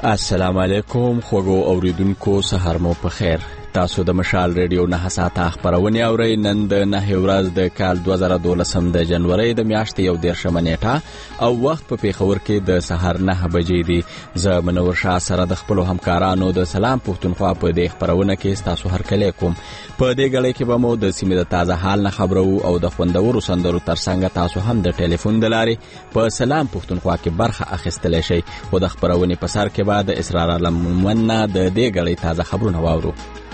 السلام علیکم خوږو اوریدونکو، سهار مو په خیر. تاسو د مشال ریډیو 9 ساعته خبرونه اورئ. نن د 9 ورځ د کال 2012 د جنوري د میاشتې 11 نیټه او وخت په پیښور کې د سهار 9 بجې دی. زه منور شاه سره د خپل همکارانو د سلام پښتونخوا په دې خبرونه کې تاسو هرکلی کوم. په دې غړي کې به مو د سیمې د تازه حال نه خبرو او د خوندورو سندرو ترڅنګ تاسو هم د ټلیفون د لارې په سلام پښتونخوا کې برخه اخیستلی شئ. او د خبرونې په سر کې بعد اسرار علم مننا د دې غړي تازه خبرونه واورو.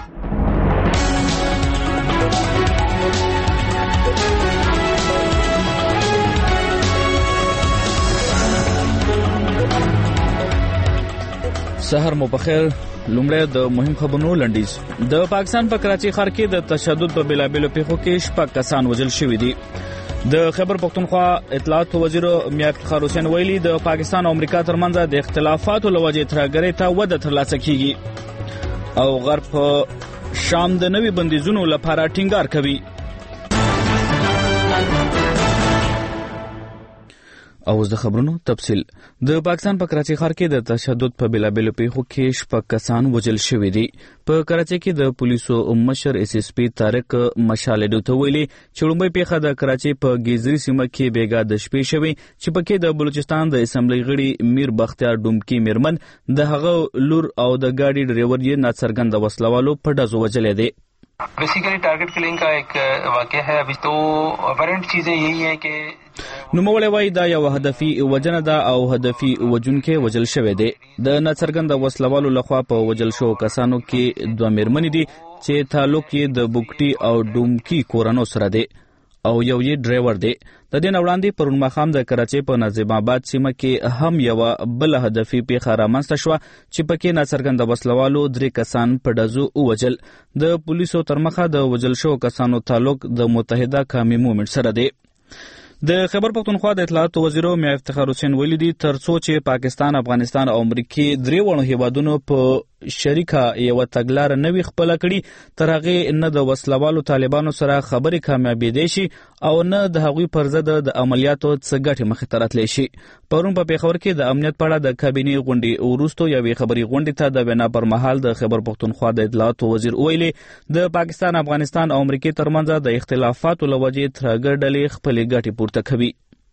سهار مو بخیر. لومړی د مهم خبرونو لنډیز. د پاکستان په کراچي ښار کې د تشدد په بلابلو پیښو کې 6 کسان وژل شوي دي. د خیبر پختونخوا اطلاعات وزیر میا افتخار حسین ویلي د پاکستان او امریکا ترمنځ د اختلافاتو لوجې ترګرې ته وده ترلاسه کیږي او غرب په شام د نوي بندیزونو لپاره ټینګار کوي. او د خبرونو تفصیل. د پاکستان په کراچي ښار کې د تشدد په بلابلو پیښو کې 6 کسان وژل شوي دي. په کراچي کې د پولیسو مشر SSP طارق مشالډو ته ویلي چې لومړی پیښه د کراچي په گیزري سیمه کې بیګا د شپې شوې چې پکې د بلوچستان د اسمبلی غړي میر بختیار ډومکی میرمن د هغه لور او د گاډي ډرایور یې ناڅرګند وسلوالو په ډزو وژلې دي. Basically target killing का एक वाकया है. अभी तो अपरेंट चीजें यही हैं कि نوموړی وایي دا یو هدفي وجنه ده او هدفي وجونکې وژل شوی دی. د ناڅرګند وسلوالو لخوا په وژل شو کسانو کې 2 میرمنې دي چې تعلق یې د بوکټي او ډومکی کورانو سره دی او یو یې ډرایور دی. د دې وړاندې پرون ماښام د کراچۍ په نظیم آباد سیمه کې هم یو بل هدفي پیښه رامنځته شوه چې پکې ناڅرګند وسلوالو 3 کسان په ډزو ووژل. د پولیسو تر مخه د وژل شو کسانو تعلق د متحده قومي مومنټ سره دی. د خیبر پختونخوا د اطلاعات وزیر میا افتخار حسین ویلي دي ترڅو چې پاکستان، افغانستان او امریکا درې وړو هیوادونو په شریکه یو تګلار نوي خپل کړي تر هغه نه د وسلوالو طالبانو سره خبرې کامیابې دي شي او نه د هغوی پر ضد د عملیاتو څه ګټې مخې ته راتلی شي. پرون په پیښور کې د امنیت په اړه د کابینې غونډې وروسته یوې خبري غونډې ته د وینا پر مهال د خیبر پختونخوا د اطلاعات وزیر ویلي د پاکستان، افغانستان او امریکا ترمنځ د اختلافاتو لوجې ترګر ډلې خپل ګټې پورته کوي.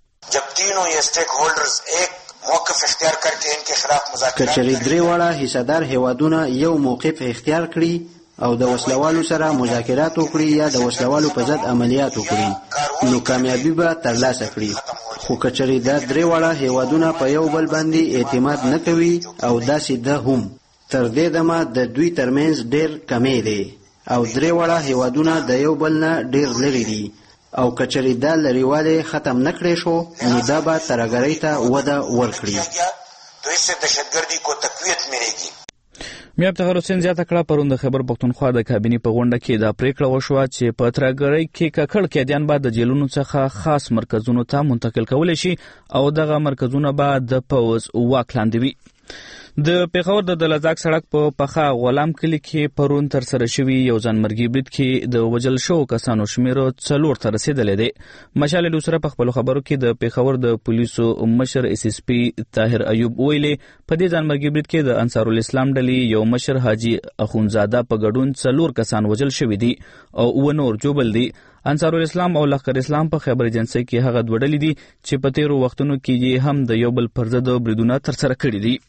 जब तीनों ये स्टेक होल्डर्स एक موقف اختیار करके इनके खिलाफ मुज़ाकरात کچری درې واړه حصدار هیوادونه یو موقف اختیار کړي او د وسلوالو سره مذاکرات وکړي یا د وسلوالو په ضد عملیات وکړي نو کامیابی به ترلاسه کړي. خو کچری دا درې واړه هیوادونه په یو بل باندې اعتماد نه کوي او داسې ده هم تر دې دمه د دوی ترمنځ ډېر کمی دی او درې واړه هیوادونه د یو بل نه ډېر لري دي او کچری دا لريواله ختم نکړې شو نو دا به ترګری ته وده ورکړي. تو اس سے دہشتگردی کو تقویت ملےگی. میا افتخار حسین زیاته کړه پرون د خیبر پختونخوا د کابینې په غونډه کې دا پریکړه وشوه چې په ترګری کې ککړ کېدیان به د جیلونو څخه خاص مرکزونو ته منتقل کول شي او دغه مرکزونه به د پوز واک لاندې وي. د پیښور د دلزاک سړک په پخا غلام کلی کې پرون تر سره شوی یو ځانمرګي برید کې د وژل شو کسانو شمیر 4 ته رسیدلی دی. مشال دوسره په خپل خبرو کې د پیښور د پولیسو مشر SSP طاهر ایوب ویلي په دې ځانمرګي برید کې د انصار الاسلام ډلې یو مشر حاجی اخونزاده په ګډون 4 کسان وژل شوي دي او ونور جوبل دي. انصار الاسلام او لخر اسلام په خبر ایجنسی کې هغه دوړلې دي چې په تیرو وختونو کې هم د یو بل پر ضد بریدونه تر سره کړي دي.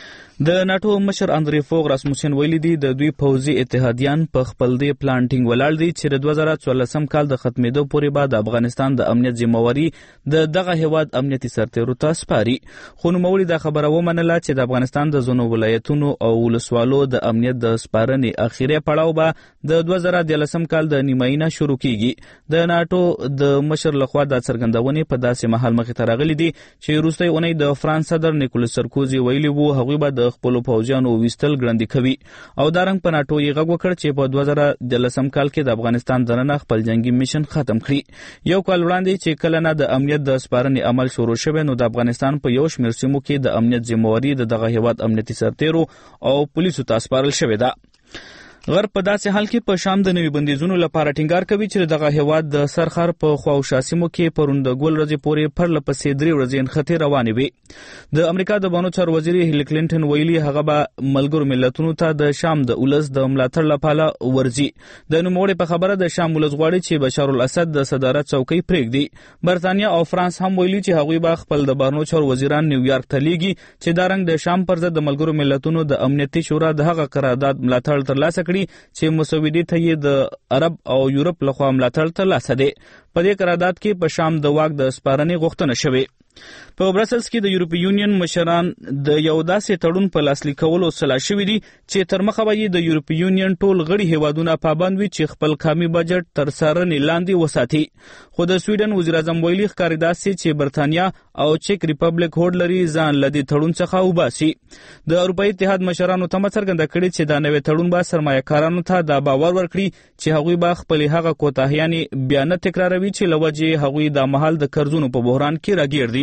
د ناتو مشر اندری فوغ راسموسن ویلي دي د دوی پوځي اتحادیان په خپل دی پلانټینګ ولاړ دي چې د 2014 کال د ختمېدو پورې بعد افغانستان د امنیت ذمہواری د دغه هیواد امنیتي سرتیرو ته سپاري. خو نوموړي دا خبره ومنله چې د افغانستان د ځینو ولایتونو او ولسوالو د امنیت د سپارنې اخیری پړاو به د 2013 کال د نیمایي شروع کیږي. د ناتو د مشر لخوا د څرګندونې په داسې محل مخې ته راغلي دي چې وروستۍ اونۍ د فرانس صدر نیکولس سرکوزي ویلي وو هغوی به د خپل پوځیانو وستل ګړندې کوي او دا رنګ په ناتو یې غږ وکړ چې په 2013 کال کې د افغانستان دننه خپل جنگي میشن ختم کړي. یو کال وړاندې چې کله نه د امنیت د سپارنې عمل شروع شوه نو د افغانستان په یو شمېر سیمو کې د امنیت ذمہواری د دغه هیواد امنیتي سرتیرو او پولیسو ته سپارل شوې ده. غرب په داسې حال کې په شام د نوي بندیزونو لپاره ټینګار کوي چې دغه هیواد د سرخر په خواوشا سیمو کې پرون د ګول ورځې پورې پرله پسې 3 ورځې نښتې روانې وې. د امریکا د بانو چارو وزیر هیلي کلینټن ویلي هغه به ملګرو ملتونو ته د شام د ولس د ملاتړ لپاره ورځي. د نوموړي په خبره د شام ولس غواړي چې بشار الاسد د صدارت څوکۍ پرېږدي. برتانیا او فرانس هم ویلي چې هغوی به خپل د بانو چارو وزیران نیویارک ته لیږي چې دا رنګ د شام پر ضد د ملګرو ملتونو د امنیتي شورا د هغه قرارداد ملاتړ ترلاسه کړي چې مسودې ته یې د عرب او یورپ لخوا ملاتړ ترلاسه دی. په دې قرارداد کې په شام د واک د سپارنې غوښتنه شوې. په برسلز کې د یورپی یونین مشران د یو داسې تړون په لاسلیک کولو سلا شوي دي چې تر مخه به د یورپی یونین ټول غړي هیوادونه پابند وي چې خپل قومي بجټ تر څارنې لاندې وساتي. خو د سویډن وزیر اعظم ویلي ښکاري داسې چې برتانیا او چک ریپبلیک هوډ لري ځان له دې تړون څخه وباسي. د اروپایي اتحاد مشرانو تمه څرګنده کړې چې دا نوی تړون به سرمایه‌کارانو ته دا باور ورکړي چې هغوی به خپلې هغه کوتاهیانې بیا نه تکراروي چې له وجې هغوی دا مهال د قرضونو په بحران کې راګیر دي.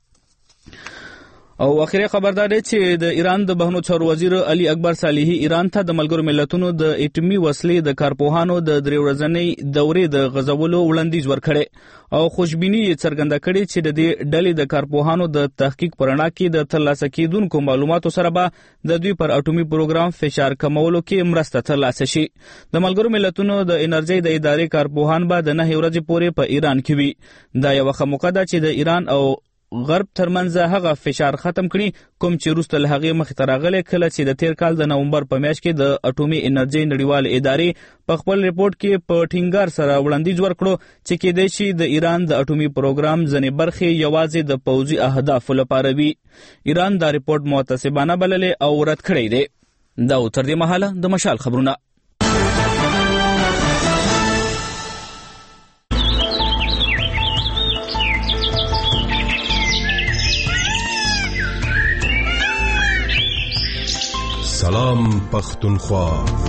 او اخیری خبر دا دی چې د ایران د بهرنیو چارو وزیر علي اکبر صالحي ایران ته د ملګرو ملتونو د اټومي وسلې د کارپوهانو د 3 ورځنۍ دورې د غځولو وړاندیز ورکړی او خوشبیني یې څرګنده کړې چې د دې ډلې د کارپوهانو د تحقیق په رڼا کې د ترلاسه کېدونکو معلوماتو سره به د دوی پر اټومي پروګرام فشار کمولو کې مرسته ترلاسه شي. د ملګرو ملتونو د انرژۍ د ادارې کارپوهان به د 9 ورځې پورې په ایران کې وي. دا یو ښه موقع ده چې د ایران او غرب ترمنځ هغه فشار ختم کړي کوم چې وروسته له هغې مخې ته راغلی کله چې د تیر کال د نومبر په میاشت کې د اټومي انرژۍ نړیوالې ادارې په خپل ریپورت کې په ټینګار سره وړاندیز ورکړو چې کېدای شي د ایران د اټومي پروګرام ځینې برخې یوازې د پوځي اهدافو لپاره وي. ایران دا ریپورت معتصبانه بللی او رد کړی دی. دا تر دې مهاله د مشال خبرونه. سلام پختونخوا.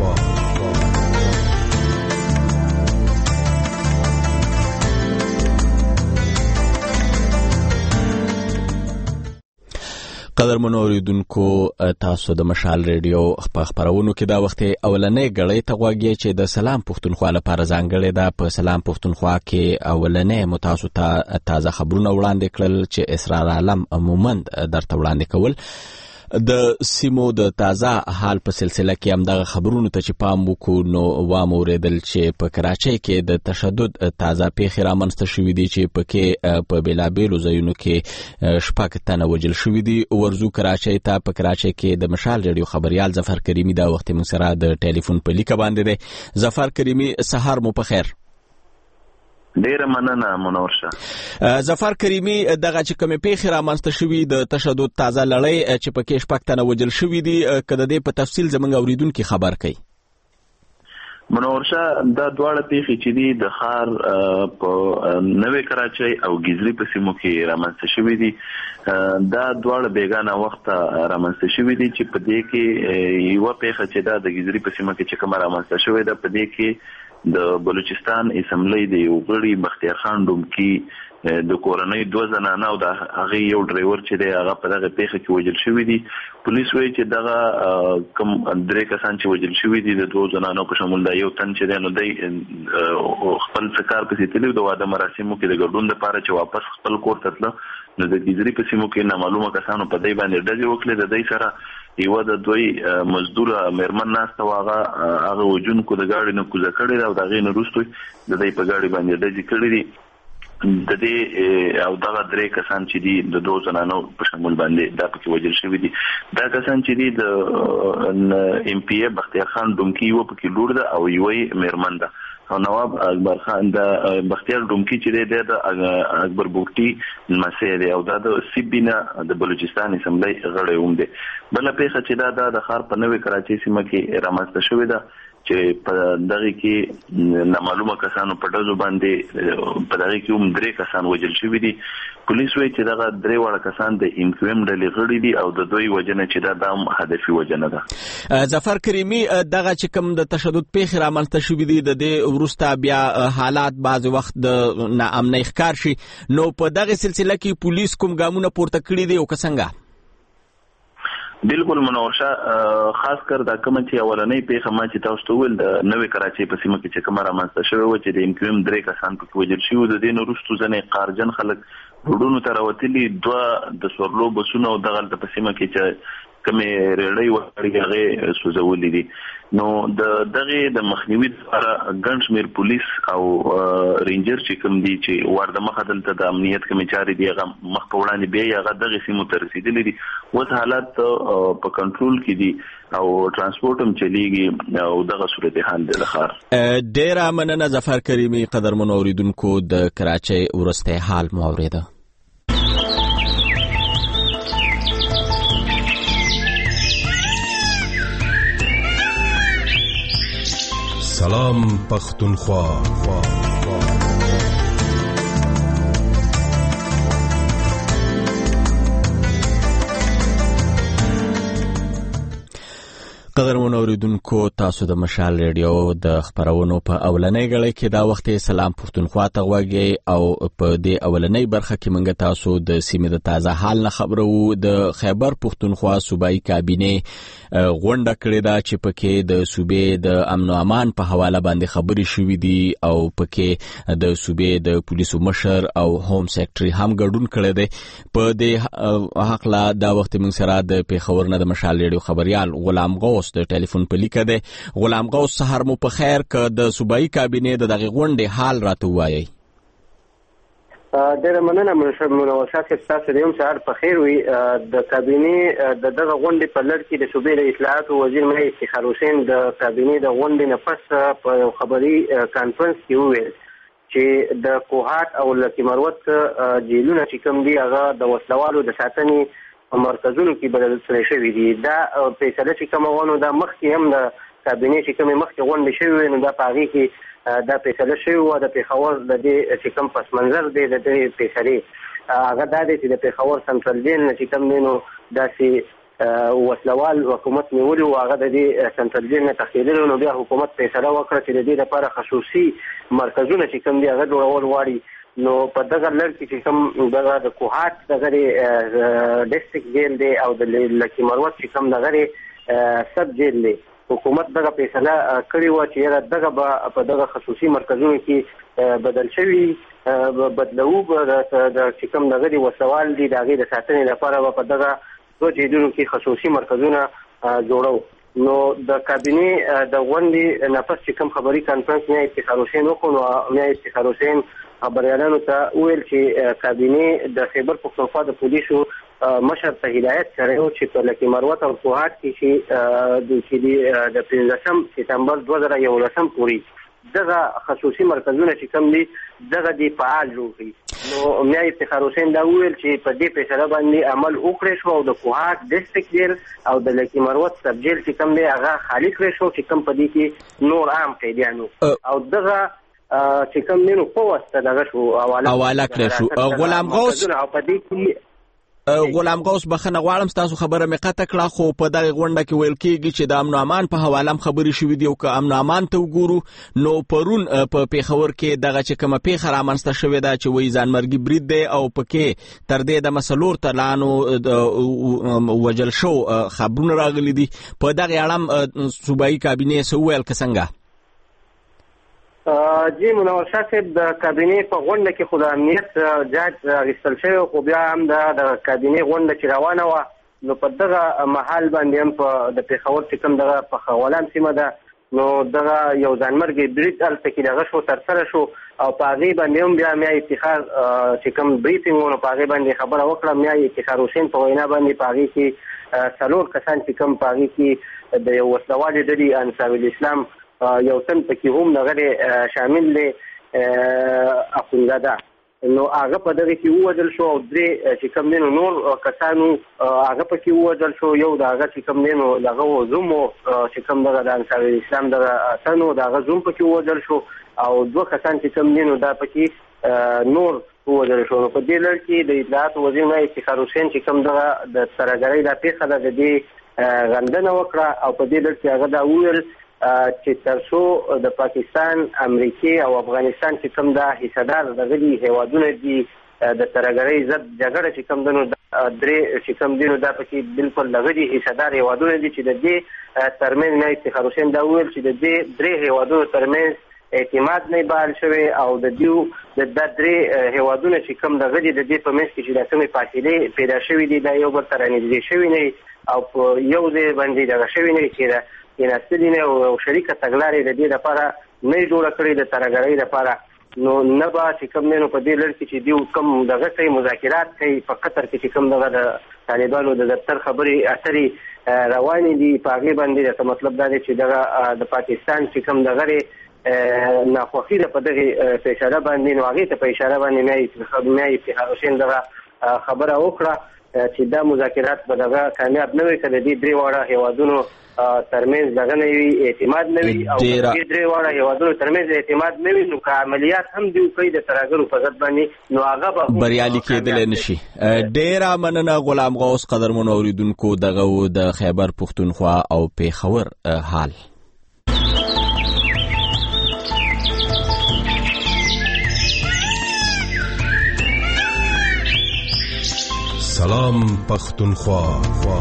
قدرمنو اوریدونکو، تاسو د مشال ریډیو په خبرونو کې دا وخت اولنې غړې ته غوږی چې د سلام پختونخوا لپاره ځانګړې ده. په سلام پختونخوا کې اولنې متاسو ته تازه خبرونه وړاندې کړل چې اسرار عالم مومند درته وړاندې کول. د سیمو د تازه حال په سلسله کې هم دغه خبرونو ته چې پام وکړو نو واوریدل چې په کراچۍ کې د تشدد تازه پیښې رامنځته شوې دي چې پکې په بیلابیلو ځایونو کې 6 تنه وژل شوي دي. ورځو کراچۍ ته په کراچۍ کې د مشال ریډیو خبريال ظفر کریمي دا وخت موږ سره د ټلیفون په لیکه باندې دی. ظفر کریمي، سهار مو په خیر. ډیره مننه منور شه. ظفر کریمي، دغه چې کومې پیښې رامنځته شوي د تشدد تازه لړۍ چې پکې 6 تنه وژل شوي دي، که د دې په تفصیل زموږ اوریدونکي خبر کړي. منور شه، دا دواړه پیښې چې دي د ښار په نوې کراچۍ او ګیزلي په سیمو کې رامنځته شوي دي. دا دواړه بیګانه وخت رامنځته شوي دي چې په دې کې یوه پیښه چې دا د ګیزلي په سیمه کې چې کومه رامنځته شوې ده، په دې کې د بلوچستان اسمبلی د یو غړي بختیار خان ډومکي د کورنۍ 2 زنانه او د هغه یو ډرایور چې دی هغه په دغه پیښه کې وژل شوی دي. پولیس وایي چې دغه کوم 3 کسان چې وژل شوی دي د 2 زنانو په شمول د یو تن چې دی نو دی خپل څکار پسې تللی د واده مراسمو کې د ګډون لپاره چې واپس خپل کور ته تلل. نو د ګیزري په سیمو کې نامعلومه کسانو په دې باندې ډزې وکړې. د دې سره یو د دوی مزدور مېرمن ناسته واغه هغه وجونکو د گاډي نه کوزه کړی او د غین وروسته د دې په گاډي باندې ډزې کړې دي. د دې او دغه 3 کسان چې دي د 2 زنانو په شمول باندې دا پکې وژل شوي دي. دا کسان چې دي د ام پی ای بختیار خان ډومکي یو پکې لور ده او یو مېرمن ده. او نواب اکبر خان د بختیار ډومکي چې دی د اکبر بوټي مسیح دی او دا د سیبینا د بلوچستان اسمبلی غړی هم دی. بل پیښه چې دا د ښار په نوې کراچۍ سیمه کې رامنځته شوې ده چې په دغه کې نامعلومه کسانو په ډزو باندې په دغه کې هم 3 کسان وژل شوي دي. پولیس وایي چې دغه 3 وړه کسان د ام کیو ام ډلې غړي دي او د دوی وجنه چې دا هم هدفي وجنه ده. ظفر کریمي، دغه چې کوم د تشدد پیښې رامنځته شوي دي د دې وروسته بیا حالات بعض وخت د ناامنۍ ښکار شي، نو په دغه سلسله کې پولیس کوم ګامونه پورته کړي دي او که څنګه؟ بالکل منورشه خاص کر دا کوم چې اولنۍ پیښه ما چې تاسو ته ویل د نوې کراچۍ په سیمه کې چې کومه رامنځته شوې و چې د MQM 3 کسان پکې وژل شوي د دې نه وروسته ځینې قارجن خلک روډونو ته راوتلي دوه د سورلو بسونه او دغلته په سیمه کې چې کومې ریړۍ وړي هغې سوځولي دي. نو د دغې د مخنیوي لپاره ګڼ شمېر پولیس او رینجر چې کوم دي چې ورده مخه دلته د امنیت کمې چارې دي هغه مخ په وړاندې بیا هغه دغې سیمو ته رسېدلي دي. اوس حالات په کنټرول کې دي او ترانسپورټ هم چلیږي او دغه صورتحال دی د ښار. ډېره مننه ظفر کریمي. قدرمنو اورېدونکو د کراچۍ وروستی حال مو اورېده. سلام پختونخوا. قدرمنو اوریدونکو تاسو د مشال ریډیو د خبرونو په اولنۍ غړۍ کې دا وخت سلام پښتونخوا ته غوږی او په دې اولنۍ برخه کې موږ تاسو د سیمې د تازه حال نه خبرو. د خیبر پښتونخوا صوبایي کابینه غونډه کړې ده چې پکې د صوبې د امن او امان په حواله باندې خبرې شوې دي او پکې د صوبې د پولیسو مشر او هوم سیکرټري هم ګډون کړی دی. په دې حقله دا وخت موږ سره د پیښور نه د مشال ریډیو خبريال غلام غوث د ټلیفون په لیکه ده. غلام غوث سحر مو په خیر که د صوبایي کابینې د دغه غونډې حال راته ووایي. ډېره مننه منوشه صاحب، تاسو د یوم سهار په خیر وي. د کابینې د دغه غونډې په لړ کې د صوبې د اطلاعاتو وزیر ملي افتخار حسین د کابینې د غونډې نه پس په یو خبري کانفرنس کې وویل چې د کوهات او لکي مروت جیلونه چې کوم دي هغه د وسلوالو د ساتنې مرکزونو کې بدل شوي دي. دا فیصله چې کومه ونه دا مخکې هم د کابینې چې کومې مخکې غونډې شوې نو دا په هغې کې دا فیصله شوې وه. د پېښور د دې چې کوم پس منظر دی د دې فیصلې هغه دا دی چې د پېښور سنټرل جیل نه چې کوم دی نو داسې وسلوال حکومت نیولي وو، هغه د دې سنټرل جیل نه تښتېدلي نو بیا حکومت فیصله وکړه چې د دې لپاره خصوصي مرکزونه چې کوم دي هغه جوړول غواړي. نو په دغه لړ کې چې کوم دغه د کوهات دغه ډسټرکټ جیل دی او د لکي مروت چې کوم دغه سب جیل دی، حکومت دغه فیصله کړې وه چې دغه به په دغه خصوصي مرکزونو کې بدل شوي بدلوو د چې کوم دغه وسوال دي د هغې د ساتنې لپاره به په دغه دوه جیلونو کې خصوصي مرکزونه جوړو. نو د کابینې د غونډې نه پس چې کوم خبري کانفرنس میا افتخار حسین وکړو نو میا افتخار حسین خبريالانو ته ویل چې کابینې د خیبر پښتونخوا د پولیسو مشر ته هدایت کړی و چې په لکي مروت او کوهات کې چې د 15 سپتمبر 2011 پورې دغه خصوصي مرکزونه چې کوم دي دغه دی فعال جوړ کړي. نو میا افتخار حسین دا ویل چې په دې فیصله باندې عمل وکړی شو او د کوهات ډسټرکټ جیل او د لکي مروت سب جیل چې کوم دی هغه خالی کړی شو چې کوم په دې کې نور عام قیدیانو او دغه چې کوم نو په واسطه دغه شو حواله کړی شو. غلام غوث په دې کې غلام غوث بخنه غواړم تاسو خبره مې قطع کړه خو په دغه غونډه کې ویل کېږي چې د امن امان په حواله هم خبرې شوې دي او که امن امان ته وګورو نو پرون په پیښور کې دغه چې کومه پیښه رامنځته شوې ده چې وایي ځانمرګي برید دی او پکې تر دې د مسلور ترلانو وجل شو خبرونه راغلي دي. په دغه اړه صوبایي کابینې څه وویل که څنګه؟ جی منور شاه صاحب د کابینې په غونډه کې خو د امنیت جاج اخیستل شوی خو بیا هم د کابینې غونډه چې روانه وه نو په دغه مهال باندې هم په د پېښور چې کوم دغه په غلام سیمه ده نو دغه یو ځانمرګي برید هلته کې دغه شو ترسره شو او په هغې باندې هم بیا میا افتخار چې کوم بریفینګ و نو په هغې باندې خبره وکړه. میا افتخار حسین په وینا باندې په هغې کې 4 کسان چې کوم په هغې کې د یو وسلوالې ډلې انصار الاسلام یو تن پکې هم دغه شامل دی اخونزاده نو هغه په دغه کې ووژل شو او درې چې کوم دی نو نور کسانو هغه پکې ووژل شو. یو د هغه چې کوم دی نو دغه زوم چې کوم دغه د انصار الاسلام دغه تن و د هغه زوم پکې ووژل شو او 2 کسان چې کوم دی نو دا پکې نور ووژل شو. نو په دې لړ کې د اطلاعاتو وزیر میا افتخار حسین چې کوم دغه د ترهګرۍ دا پیښه ده د دې غندنه وکړه او په دې لړ کې هغه دا وویل چې تر څو د پاکستان، امریکې او افغانستان چې کوم دا حصه‌دار دغه هیوادونه دي د ترهګرۍ ضد جګړه چې کوم ده نو درې چې کوم دي نو دا پکې بالکل دغه دي حصهدار هیوادونه دي چې د دې ترمنځ میا افتخار حسین دا وویل چې د دې درې هیوادونو ترمنځ اعتماد نه بحال شوی او د دیو د درې هیوادونه چې کوم دغه دي د دې په منځ کې چې د کومې فاصلې پیدا شوې دي دا یو بل سره نږدې شوي نه او په یو ځای باندې دغه شوي نه چې کېناستلي نه او شریکه تګلارې د دې لپاره نه جوړه کړې د ترهګرۍ لپاره نو نه به چې کوم دی نو په دې لړ کې چې دیو کوم دغه کوي مذاکرات کوي په قطر کې چې کوم دغه د طالبانو د دفتر خبرې اترې روانې دي په هغې باندې ته مطلب دا دی چې دغه د پاکستان چې کوم دغه ناخوښي ده په دغې په اشاره باندې نو هغې ته په اشاره باندې میا افتخار حسین دغه خبره وکړه چې دا مذاکرات به دغه کامیاب نه وي که د دې درې واړه هیوادونو ترمنځ دغه نه وي اعتماد نه وي او دې درې واړه هیوادونو ترمنځ اعتماد نه وي نو که عملیات هم دي کوي د ترهګرو په ضد باندې نو هغه به بریالي کېدلی نشي. ډېره مننه غلام غوث. قدرمنو اورېدونکو دغه د خیبر پښتونخوا او پېښور حال. سلام پختونخوا.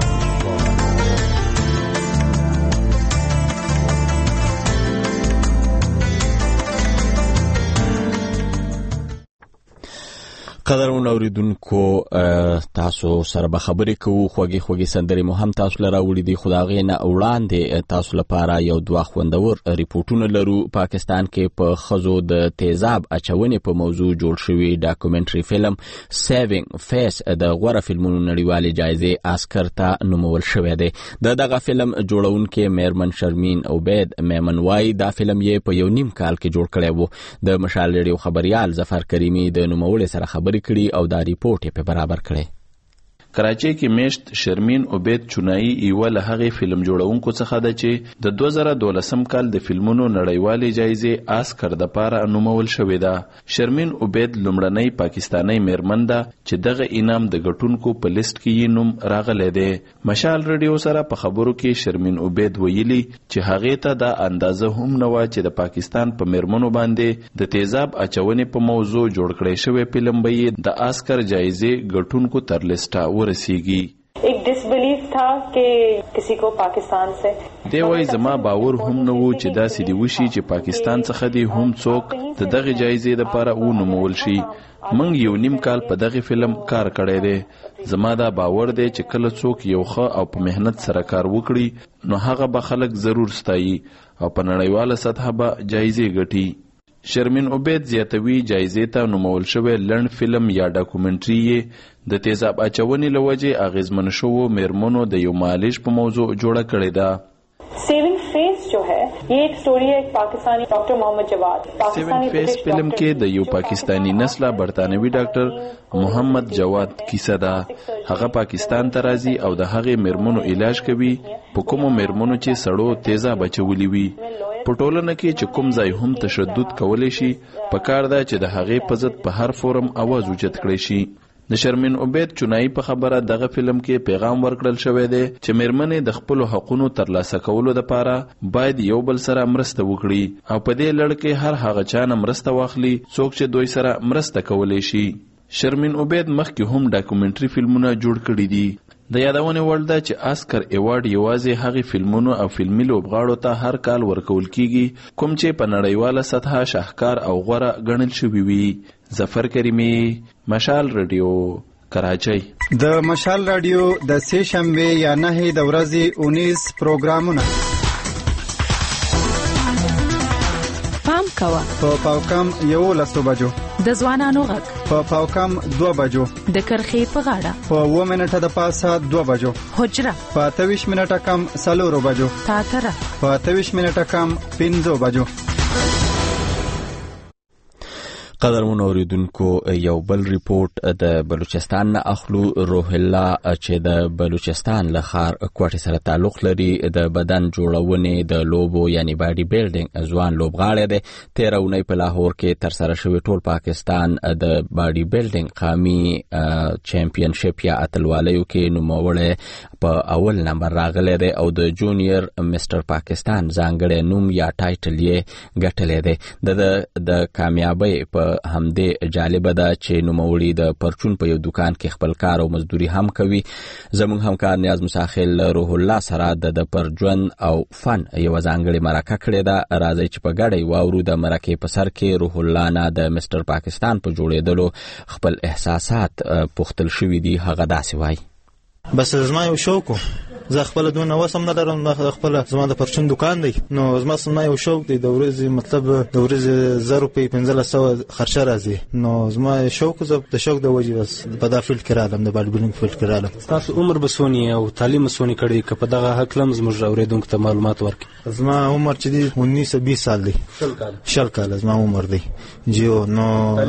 قدرمنو اوریدونکو تاسو سره به خبرې کوو. خوږې سندرې مو هم تاسو لره وړي دي خو د هغې نه وړاندې تاسو لپاره یو دوه خوندور ریپورټونه لرو. پاکستان کې په ښځو د تیزاب اچونې په موضوع جوړ شوي ډاکومنټري فلم سیوینګ فیس د غوره فلمونو نړیوالې جایزې آسکر ته نومول شوی دی. دغه فلم جوړونکې میرمن شرمین عبید میمن وایي دا فلم یې په یو نیم کال کې جوړ کړی و. د مشال ریډیو خبریال ظفر کریمي د نوموړې سره خبرې کړي او دا ریپورت یې په برابر کړی. کراچۍ کې میشت شرمین عبید چونایی یوه له هغې فلم جوړونکو څخه ده چې د 2012 کال د فلمونو نړیوالې جایزې آسکر دپاره نومول شوې ده. شرمین عبید لومړنۍ پاکستانی میرمن ده چې دغه انعام د ګټونکو په لیست کې یې نوم راغلی دی. مشال ریډیو سره په خبرو کې شرمین عبید ویلي چې هغې ته دا اندازه هم نه وه چې د پاکستان په میرمنو باندې د تیزاب اچونې په موضوع جوړ کړی شوی فلم به یې د آسکر جایزې ګټونکو تر لیسټه ورسیږي. ایک ډسبلیف تھا کہ کسی کو پاکستان سے دی وای زما باور هم نه وو چې دا سړي وشي چې پاکستان څخه دی هم څوک د دغه جایزې لپاره و نومول شي. منګ یو نیم کال په دغه فلم کار کړی دی. زما دا باور دی چې کله څوک یو ښه او په مهنت سره کار وکړي نو هغه به خلک ضرور ستایي او په نړیواله سطحه به جایزې ګټي. شرمین عبید زیاتوي جایزې ته نومول شوی لنډ فلم یا ډاکومنټري یې د تیزاب اچونې له وجې اغیزمن شوو میرمنو د یو مالش په موضوع جوړه کړې ده. سیونگ فیس جو ہے یہ ایک سٹوری ہے ایک پاکستانی ڈاکٹر محمد جواد. سیونگ فیس فلم کې د یو پاکستانی نسله برطانوي ډاکټر محمد جواد کیسه ده. هغه پاکستان ته راځي او د هغې میرمنو علاج کوي په کومو میرمنو چې سړو تیزاب اچولي وي. په ټولنه کې چې کوم ځای هم تشدد کولی شي پکار ده چې د هغې په ضد په هر فورم اواز اوچت کړی شي. د شرمین عبید چونایی په خبره دغه فلم کې پیغام ورکړل شوی دی چې میرمنې د خپلو حقونو ترلاسه کولو لپاره باید یو بل سره مرسته وکړي او په دې لړ کې هر هغه چا نه مرسته واخلي څوک چې دوی سره مرسته کولی شي. شرمین عبید مخکې هم ډاکومنټري فلمونه جوړ کړي دي. د یادونې وړ ده چې آسکر ایوارډ یوازې هغې فلمونو او فلمي لوبغاړو ته هر کال ورکول کیږي کوم چې په نړیواله سطحه شاهکار او غوره ګڼل شوي وي. ظفر کریمي، مشال ریډیو، کراچۍ. د مشال رادیو د سې شنبې یا 9 د ورځې 19 پروګرامونه پام کوه. په پاوکم 11 بجو د ځوانانو غږ په پاوکم 2 بجو د کرخې په غاړه په 2 منټه د پاسه 2 بجو حجره په 23 منټه کم 4 بجو تاتره په 23 منټه کم 5 بجو. قدرمنو اوریدونکو یو بل ریپورت د بلوچستان نه اخلو. روح الله چې د بلوچستان له ښار کوټې سره تعلق لري د بدن جوړونې د لوبو یعنی باډي بیلډینګ ځوان لوبغاړی دی. تېره اونۍ په لاهور کې ترسره شوی ټول پاکستان د باډي بیلډینګ قامي چیمپینشپ یا اتلوالیو کې نوموړی په اول نمبر راغلی دی او د جونیئر مستر پاکستان ځانګړی نوم یا ټایټل یې ګټلی دی. د کامیابۍ په همدې جالبه ده چې نوموړي د پرچون په یو دکان کې خپل کار او مزدوري هم کوي. زموږ همکار نیاز مساخل روح الله سره د پر ژوند او فن یو ځانګړی مرکه کړې ده. راځي چې په ګډه واورو د مرکې په سر کې روح الله نه د مستر پاکستان په جوړېدلو خپل احساسات پوښتل شوي دي. هغه داسې وایي: بس زما یو شوق و، زه خپل دونه وسم نه لرم، خپل زما د پرچون دکان دی، نو زما سم یو شوق دی د ورځې مطلب د ورځې 1000 روپۍ 1500 خرچه راځي، نو زما شوق زه د شوق د وجې بس په دا فیلډ کې رالم، د باډي بلډینګ فیلډ کې رالم. تاسو عمر بسونی او تعلیم سونی کړی که په دغه حق لم زموږ اوریدونکو ته معلومات ورکړي؟ زما عمر چې دی 19-20 سال دی. 10 کال زما عمر دی. جیو نو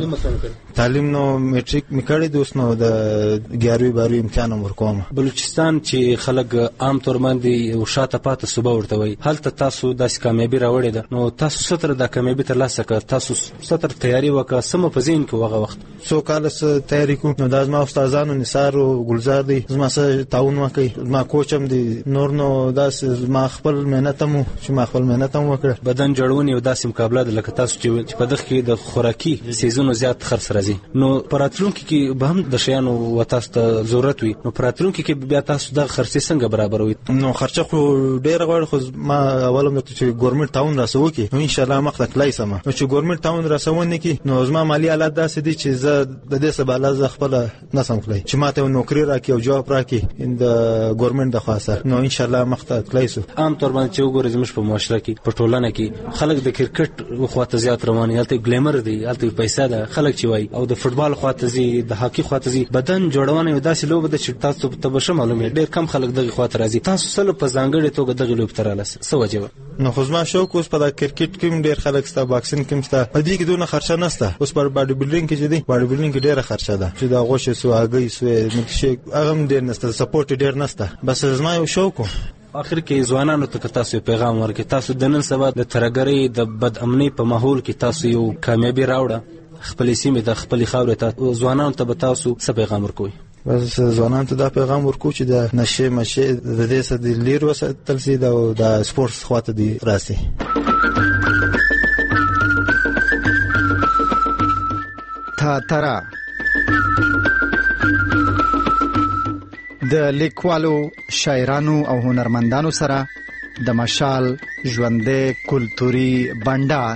تعلیم نو میټریک میکړی دوس نو د 11 12 امتحان ورکوم. بلوچستان چې خلک عام طور باندې او شاته پاتې صوبه ورته وي، هلته تاسو داسې کامیابی راوړې ده، نو تاسو ستر د کامیابی تر لاسه کړ، تاسو ستر تیاری وکړه، سم په ذهن کې وغه وخت څو کال سره تیاری کو، نو د ما استادانو نثار او گلزار دي زما سره تعاون وکړي، ما کوچم دي، نور نو داس ما خپل مهنت مو چې ما خپل مهنت هم وکړه. بدن جوړونې او داسې مقابله د لکه تاسو چې په دغه کې د خوراکي سیزونو زیات خرڅ راځي، نو پراتلونکو کې به هم د شیانو وتاست ضرورت وي، نو پراتلونکو کې بیا تاسو د خرڅې څنګه برابروي؟ نو خرچه خو ډیر غوړ، خو ما اولم چې ګورنمنت تعاون راسو کی، نو ان شاء الله مخ تک لایسم، نو چې ګورنمنت تعاون راسونه کی، نو زما مالی حالات داسې دي چې زه د دې سبا لازم خپل نسم کړی چې ماته نوکری راکې او جواب راکې د ګورنمنت د خاصه، نو ان شاء الله مخ تک لایسو. عام طور باندې چې وګورئ زموږ په معاشره کې په ټولنه کې خلک د کرکټ خواته زیات روان دي، هلته ګلیمر دی، هلته پیسې ده خلک چې وای، او د فوتبال خواته زی، د هاکی خواته زی، بدن جوړونه یو داسې لوبه ده چې تاسو ته به معلومه ډیر کم خلک دغه خواته راځي. تاسو سره په ځانګړې توګه دغه لوب تراله څه وجه؟ نو خو زما شوق اوس په کرکټ کې ډیر خلک ستا، باکسینګ کې ستا، په دې کې دونه خرچه نشته. اوس پر باډي بلډینګ کې چې دی، باډي بلډینګ کې ډیره خرچه ده، چې دا غوښه سو هګۍ سو مکشي هغه ډیر نشته، سپورټ ډیر نشته. بس زما یو شوق و. اخر کې ځوانانو ته تاسو پیغام ورکړئ، تاسو د نن سبا د ترګری د بد امنی په ماحول کې تاسو یو کامیابی راوړه، خپل سیمه د خپل خاورې ته ځوانانو ته به تاسو څه پیغام ورکوي؟ بس ځوانانو ته دا پیغام ورکو چې د نشه مشه د دې سره د لیر وساتل سي، د سپورتس خواته دی راسي. تا ترا د لیکوالو، شاعرانو او هنرمندانو سره د مشال ژوندې کلتوري بندر.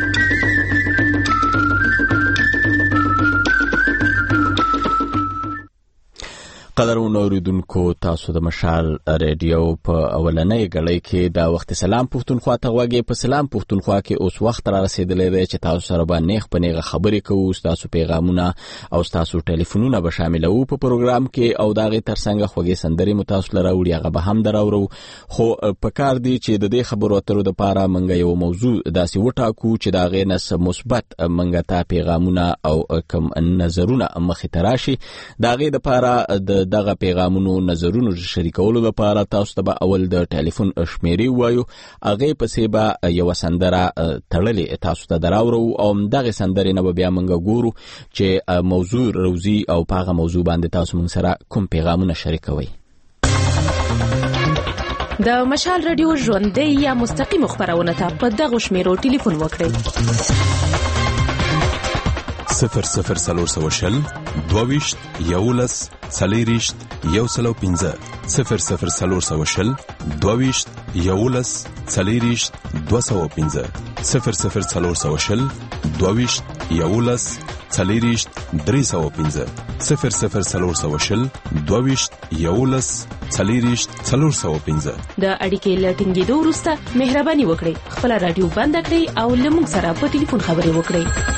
قدرمنو اوریدونکو، تاسو د مشال ریډیو په اولنۍ غړۍ کې د وخت سلام پښتونخوا ته غوږی. په سلام پښتونخوا کې اوس وخت را رسیدلی دی چې تاسو سره به نیغ په نیغه خبرې کوو، تاسو پیغامونه او تاسو ټلیفونونه به شاملوو په پروګرام کې، او دغه ترڅنګ خوږې سندرې مو تاسو لره وړي هغه به هم دراورو. خو په کار دی چې د دې خبرو اترو لپاره موږ یو موضوع داسې وټاکو چې د هغې نه مثبت موږ ته پیغامونه او کوم نظرونه مخې ته راشي. د هغې لپاره د دغه پیغامونو نظرونو شریکولو لپاره تاسو ته به اول د ټلیفون شمیرې وایو، هغې پسې به یوه سندره تړلې تاسو ته دراورو، او دغې سندرې نه به بیا موږ ګورو چې موضوع روزي او په هغه موضوع باندې تاسو موږ سره کوم پیغامونه شریکوئ. د مشال رادیو ژوندۍ یا مستقیم خبرونه ته په دغه شمیرو ټلیفون وکړئ: 00 22 11 40 115 00 22 11 40 215 00 22 11 40 315 00 22 11 40 415. د اړیکې لټینګېدو وروسته مهرباني وکړئ خپل رادیو بند کړئ او له موږ سره په ټلیفون خبرې وکړئ.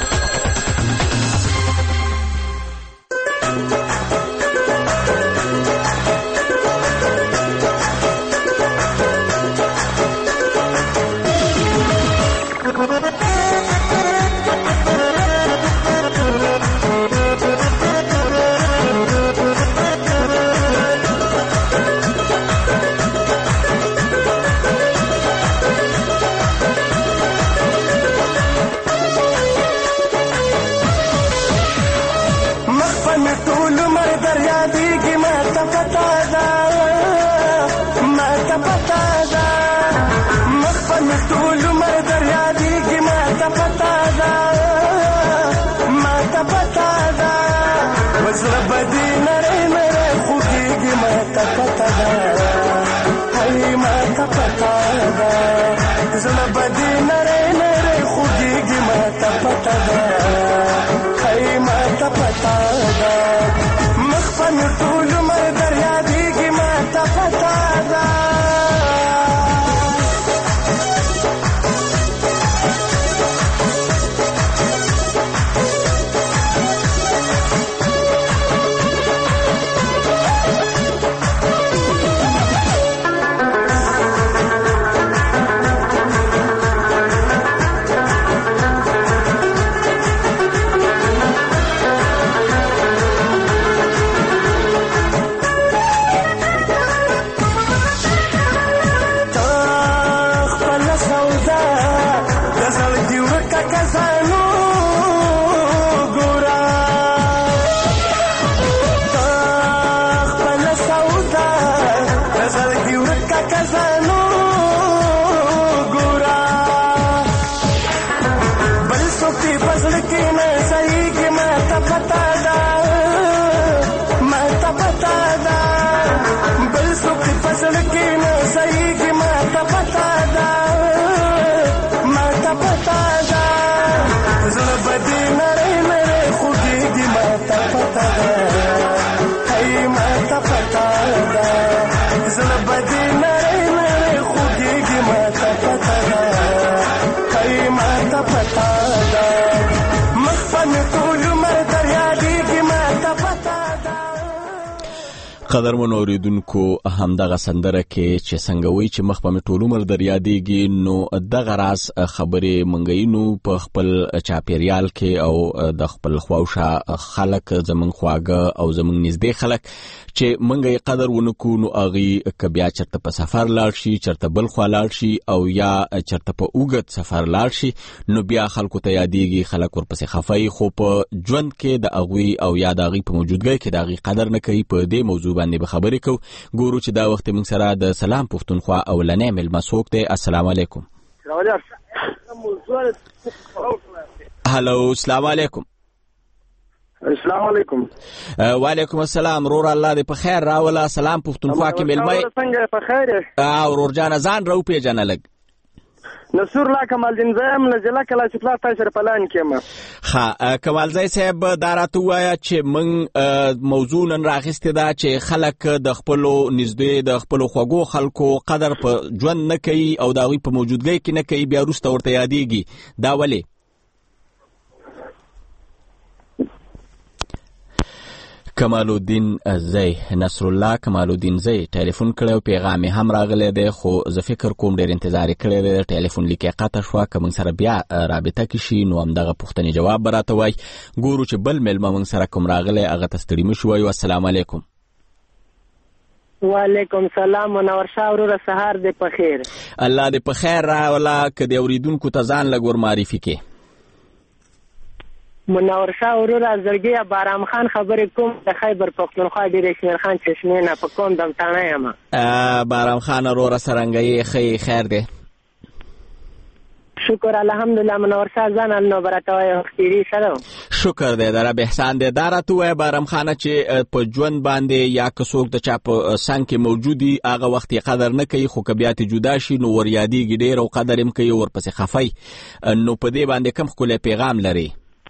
زړه بدی نری نری خوږیږي ماته پته ده هی ماته پته ده زړه بدی نری نری خوږیږي ماته پته ده هی ماته پته ده مخ په مې ټول عمر دریادېږي ماته پته ده قدرمن اوریدونکو همدغه سندره کې چې څنګه وی چې مخ په ټول عمر در یادېږي نو دغه راز خبرې منګینو په خپل چاپیریال کې او د خپل خواوشا خلک زمون خواګه او زمون نږدې خلک چې منګي قدر ونکو نو اغي کبیا چرته په سفر لاړ شي چرته بل خوا لاړ شي او یا چرته په اوګت سفر لاړ شي نو بیا خلکو ته یادېږي خلک ورپسې خفای خو په ژوند کې د اغوي او یا د اغي په موجودګۍ کې د اغي قدر نه کوي په دې موضوع باندې به خبرې کو ګورو چې دا وخت موږ سره د سلام پښتونخوا اولنې ملما څوک دی السلام علیکم هلو السلام علیکم السلام علیکم وعلیکم السلام رور الله دې په خیر راولا سلام پښتونخوا کې ملمای څنګه په خیر او رور جان ځان رو پیژنه لګ نصر الله کمال دین زم نزله کلا چې پلا تاسو پلان کېما ها کمال زای صاحب داراتو وایا چې من موضوع نن راغسته دا چې خلک د خپل نږدې د خپل خوګو خلکو قدر په ژوند نه کوي او دا وی په موجودګۍ کې نه کوي بیا وروسته ورته یادېږي دا ولې کمال الدین زئی نصر الله کمال الدین زئی ټلیفون کړو پیغام هم راغلی دی خو زه فکر کوم ډیر انتظار کړی دی ټلیفون لیکه قطع شو کوم سره بیا رابطه کې شي نو هم دغه پوښتنې جواب براته وای ګورو چې بل ملما موږ سره کوم راغلی هغه تستړی مشو وای السلام علیکم وعلیکم السلام منور شاه ورور سهار دې په خیر الله دې په خیر راولا کدی اوریدونکو ته ځان لګور معرفي کې منور شاه ورور زړګي بارام خان خبرې کوم د خیبر پختونخوا ډیر شمیر خان چشمه نه په کوم دم تانه یم بارام خان ورور سرنګي خیر دی شکر الحمدلله منور شاه ځان نو براتوي خيري سره شکر دې دره به احسان دې داراتوي بارام خان چې په ژوند باندې یا کڅوک د چا په سنگ کې موجودي هغه وخت قدر نه کوي خو کبيات جدا شي نو ور یادېږي ډېر او قدر هم کوي ورپسې خفای نو په دې باندې کم خپل پیغام لري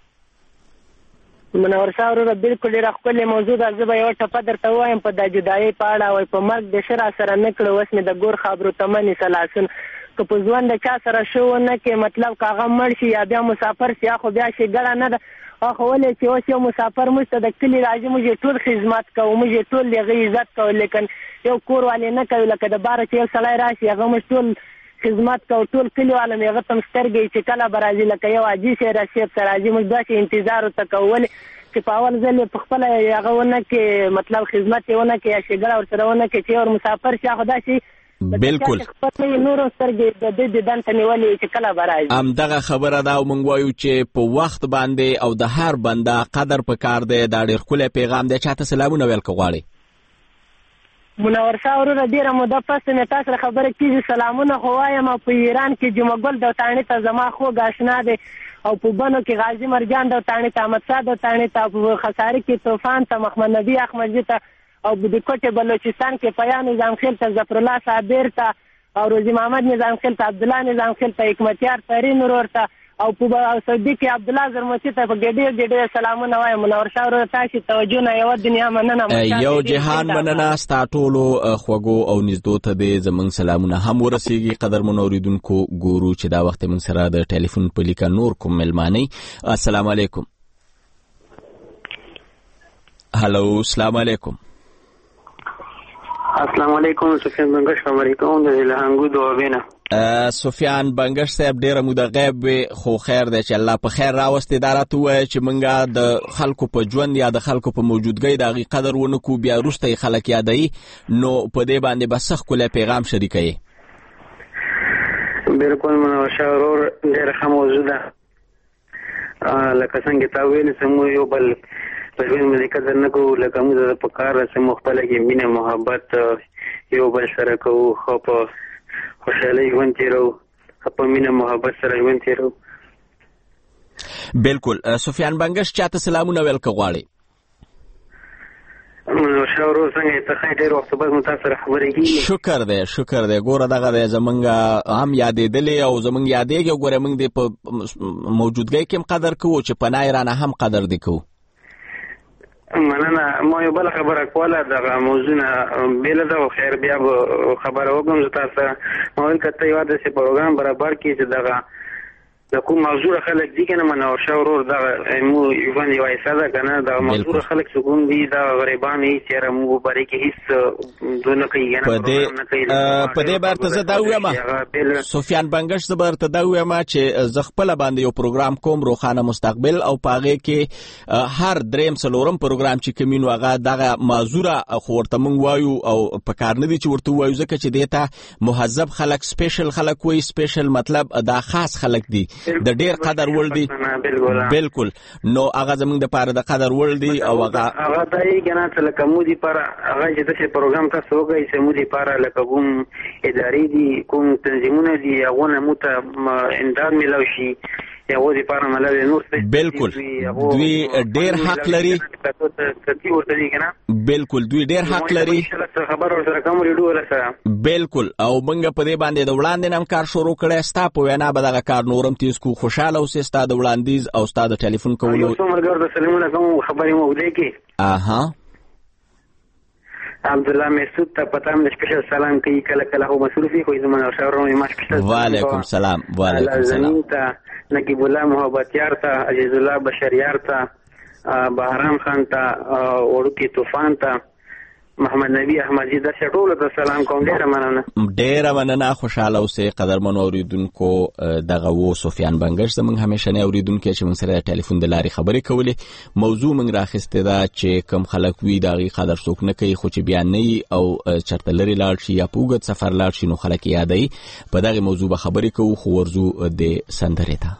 منور شاه ورور بالکل ډېر خپل موضوع د زبې او ټپه درته وایم په د جدایي پاړه او په مرګ د شرع سره نکړو وس مې د ګور خبرو تمنې سلاسن که په ځوان د چا سره شو نه کې مطلب کاغه مړ شي یا بیا مسافر شي خو بیا شي ګړه نه ده خو ولې چې اوس یو مسافر مست د کلی راځي موږ ټول خدمت کوو موږ ټول لږه عزت کوو لیکن یو کور والے نه کوي لکه د بار چې یو سړی راشي هغه موږ ټول خدمت کوو ټول کلی والے هغه تم سترګې چې کله برازي لکه یو عاجي شي راشي سره راځي موږ داسې انتظار وکول چې په اول ځل په خپل هغه ونه کې مطلب خدمت ونه کې یا شي ګړه ورسره ونه کې چې اور مسافر شي خدا شي بالکل نور سترګې د دې دنت نیولې چې کله برای دغه خبره دا مونږ وایو چې په وخت باندې او د هر بنده قدر پکار دی دا ډېر خپل پیغام دی چاته سلامونه ویل کوغواړي منور شاه ورور ډیره موده پس مې تاسو خبره کیږي سلامونه خو وایم په ایران کې جمعه ګل د تانی ته زما خو غاښنا دی او په بنو کې غازی مرجان د تانې ته احمدشاه د تانې ته په خساري کې طوفان ته محمد نبی احمدزي ته او د کوټه بلوچستان کې پیان نظام خیل ته ظفر الله صابر ته او روزي محمد نظام خیل ته عبدالله نظام خیل ته حکمتیار ترین ورور ته او په سعودي کې عبدالله زرموسی ته په ګډې سلامونه وایم. منور شاه ورور تاسو توجه نه یو دنیا مننه یو جهان مننه ستا ټولو خوږو او نږدو ته د زمونږ سلامونه هم ورسیږي. قدرمنو اوریدونکو ګورو چې دا وخت موږ سره د ټلیفون په لیکه نور کوم ملماني. السلام علیکم. هلو السلام علیکم. السلام علیکم. سفیان بنگش علیکم د لهنګو دوابینه. سفیان بنگش صاحب ډیره موده غیب وي خو خیر دی چې الله په خیر راوستي. دا راته ووایه چې موږ د خلکو په ژوند یا د خلکو په موجودګۍ د هغې قدر ونه کړو بیا وروسته یې خلک یادوي نو په دې باندې به څه ښکلی پیغام شریکوي؟ بالکل منور شاه ورور ډېره ښه موضوع ده. لکه څنګه تا ویلي چې موږ یو بل په ژوند باندې قدر نه کوو لکه موږ ته په کار ده چې موږ خپله کې مینه محبت یو بل سره کوو ښه په خوشحالي ژوند تېرو په مینه محبت سره ژوند تېرو. بالکل. سفیان بنگش چاته سلامونه ویل که غواړې؟ منوشه ورور څنګه ته ښه ډېر وخت بعد مو تاسو سره خبرې کېږي. شکر دی. ګوره دغه دی زمونږ هم یادېدلې او زمونږ یادېږي. ګوره موږ دې په موجودګۍ کې هم قدر کوو چې پناه یې رانه هم قدر دې کوو. مننه. ما یو بله خبره کوله دغه موضوع نه بېله ده خو خیر بیا به خبره وکړم زه تاسو سره. ما ویل که ته یو داسې پروګرام برابر کړي چې دغه د کوم معذوره خلک دي که نه منور شاه ورور دغه موږ ژوند یوه حصه ده که نه دغه معذوره خلک چې کوم دي دغه غریبان هېڅ یاره موږ په دې کې هېڅ دو نه کوي په دې بار ته زه دا ووایم سفیان بنگش زه به درته دا ووایم چې زه خپله باندې یو پروګرام کوم روښانه مستقبل او په هغې کې هر درېیم څلورم پروګرام چې کوم نو هغه دغه معذوره خو ورته موږ وایو او په کار نه دي چې ورته ووایو ځکه چې دې ته مهذب خلک سپیشل خلک وایي. سپیشل مطلب دا خاص خلک دي د ډیر قدر وړ دي. بالکل. نو هغه زمونږ دپاره د قدر وړ دي او هغه دا یې که نه څه لکه موږ دپاره هغه چې داسې پروګرام تاسو وکړئ چې موږ دپاره لکه کوم ادارې دي کوم تنظیمونه دي هغو نه موږ ته امداد میلاو شي یو دپاره ملل نور بالکل دوی ډیر حق لري. بالکل دوی ډیر حق لري. خبر ورسره کوم ریډیو سره بالکل. او موږ په دې باندې د وړاندې نه هم کار شروع کړی. ستا په وینا به دغه کار نورم تیز کړو. خوشحاله اوسې ستا د وړاندیز او ستا د ټلیفون کولو. څو ملګرو ته سلامونه کوم خبرې مو اوږدې کړي. عبدالله مسعود ته پته هم د سپیشل سلام کوي کله کله خو مصروف وي خو زما نور شاه ورور ما سپیشل وعلیکم سلام. وعلیکم سلام. نقیب الله محبتیار ته عزیز الله بشریار ته بهرام خان ته وړوکی طوفان ته محمد نبی احمدزي داسې ټولو ته سلام کوم. ډېره مننه. خوشحاله اوسئ قدرمنو اورېدونکو. دغه و سفیان بنگش زموږ همیشنی اورېدونکی چې موږ سره د ټلیفون د لارې خبرې کولې. موضوع موږ راخیستې ده چې کم خلک وي د هغې قدر څوک نه کوي خو چې بیا نه وي او چېرته لرې لاړ شي یا په اوږد سفر لاړ شي نو خلک یې یادوي. په دغې موضوع به خبرې کوو خو ورځو د سندرې ته.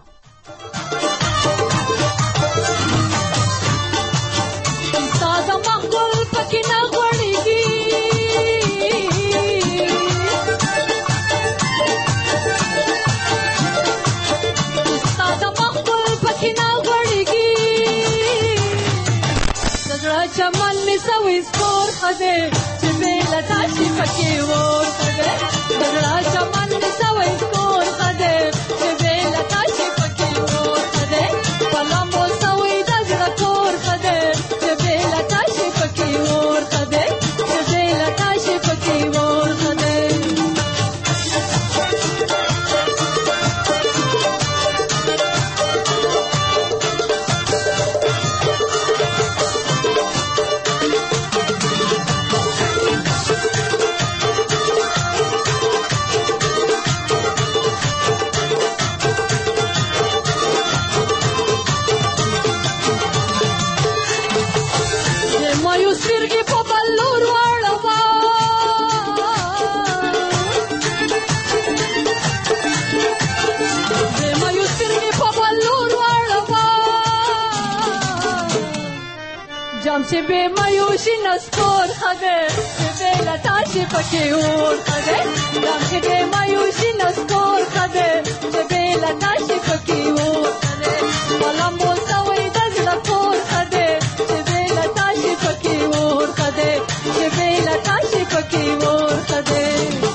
چمن می سوي سپور خده چې بلا تاسو پکې ورته دغه چمن می سوي سپور خده چې بلا تاسو پکې ورته پلمو سوي دغه کور خده چې بلا تاسو پکې ورته چې بلا تاسو پکې ورته چې به مایوشي نسپور خده چې بلا تاسو پکې ورته چې به مایوشي نسپور خده چې بلا تاسو پکې ورته خدای غلام بوسوي د زړه پور خدای چې بیل تاشي پکې ور خدای چې بیل تاشي پکې ور خدای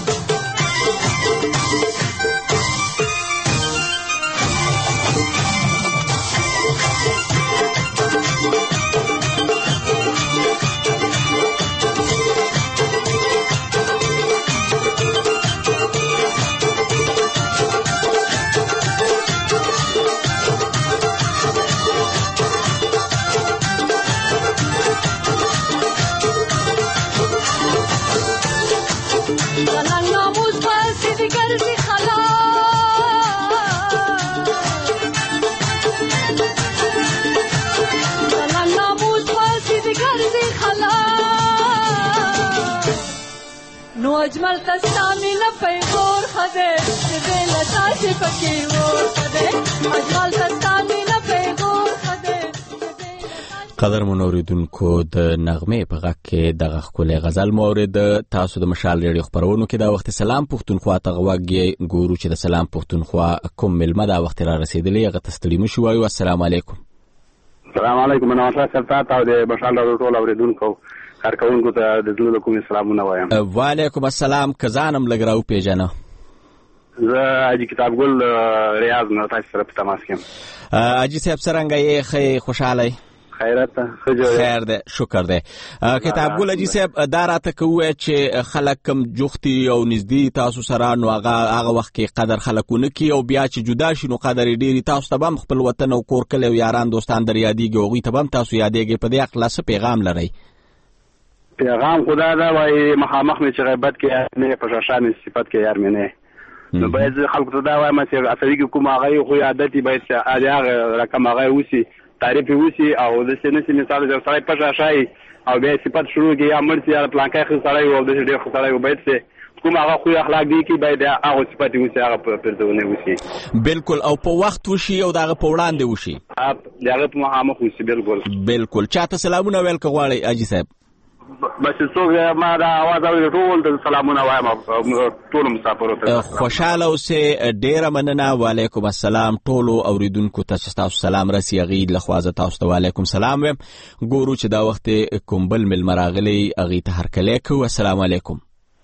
نو اجمل تستامي لپیغور خدای چې بیل تاشي پکې ور خدای اجمل تستامي لپیغور خدای. قدر منوریدونکو د نغمه په غږ کې دغه ښکلی غزل مورد تاسو د مشال ریډیو خپرونو کې دا وخت سلام پښتونخوا ته غوږی ګورو چې د سلام پښتونخوا کوم ملمه دا وخت را رسیدلی هغه تستړي مشو وایو السلام علیکم. السلام علیکم نواسا سلطات او د مشال ریډیو ټول اوریدونکو کارکونکو ته د زړه کوم سلامونه وایم. وعلیکم السلام کزانم لګراو پیژنه زه اجي کتاب ګل ریاض نو تاسو سره په تماس کې اجي صاحب څنګه یې خوشاله خیرت خیر ده شکر ده. کتاب ګل اجي صاحب دا راته کوی چې خلک کم جوختي او نږدې تاسو سره نو هغه وخت کې قدر خلکونه کی او بیا چې جدا شي نو قدر ډیری تاسو ته هم خپل وطن او کور کله او یاران دوستان در یادېږي او غوي ته هم تاسو یادېږي په دې اخلاص پیغام لري. پیغام خدا دا وای مخامخ می چې غیبت کې نه په شاشان صفات کې یار مې نه نو باید خلکو ته دا وایم چې اصلي کې کوم هغه خو عادتي باید چې هغه رقم هغه وسی تعریف وسی او د سینې مثال د سړی په شاشای او بیا صفات شروع کې یا مرسي یا پلانکای خو سړی او د دې خو سړی باید چې کوم هغه خو اخلاق دي کې باید هغه صفات وسی هغه پرځونه وسی بالکل او په وخت وشي او دغه په وړاندې وشي دغه په مخامخ وسی بالکل چاته سلامونه ویل کوي اجي صاحب بس څوک ما دا आवाज اوري ټول د سلامونه وایم ټول مسافرو ته خوشاله اوسه ډیره مننه. وعلیکم السلام ټول اوریدونکو ته تاسو سلام رسیږي لخوازه تاسو ته وعلیکم سلام ویم ګورو چې دا وخت کومبل مل مراغلی اغي ته هر کله کو السلام علیکم.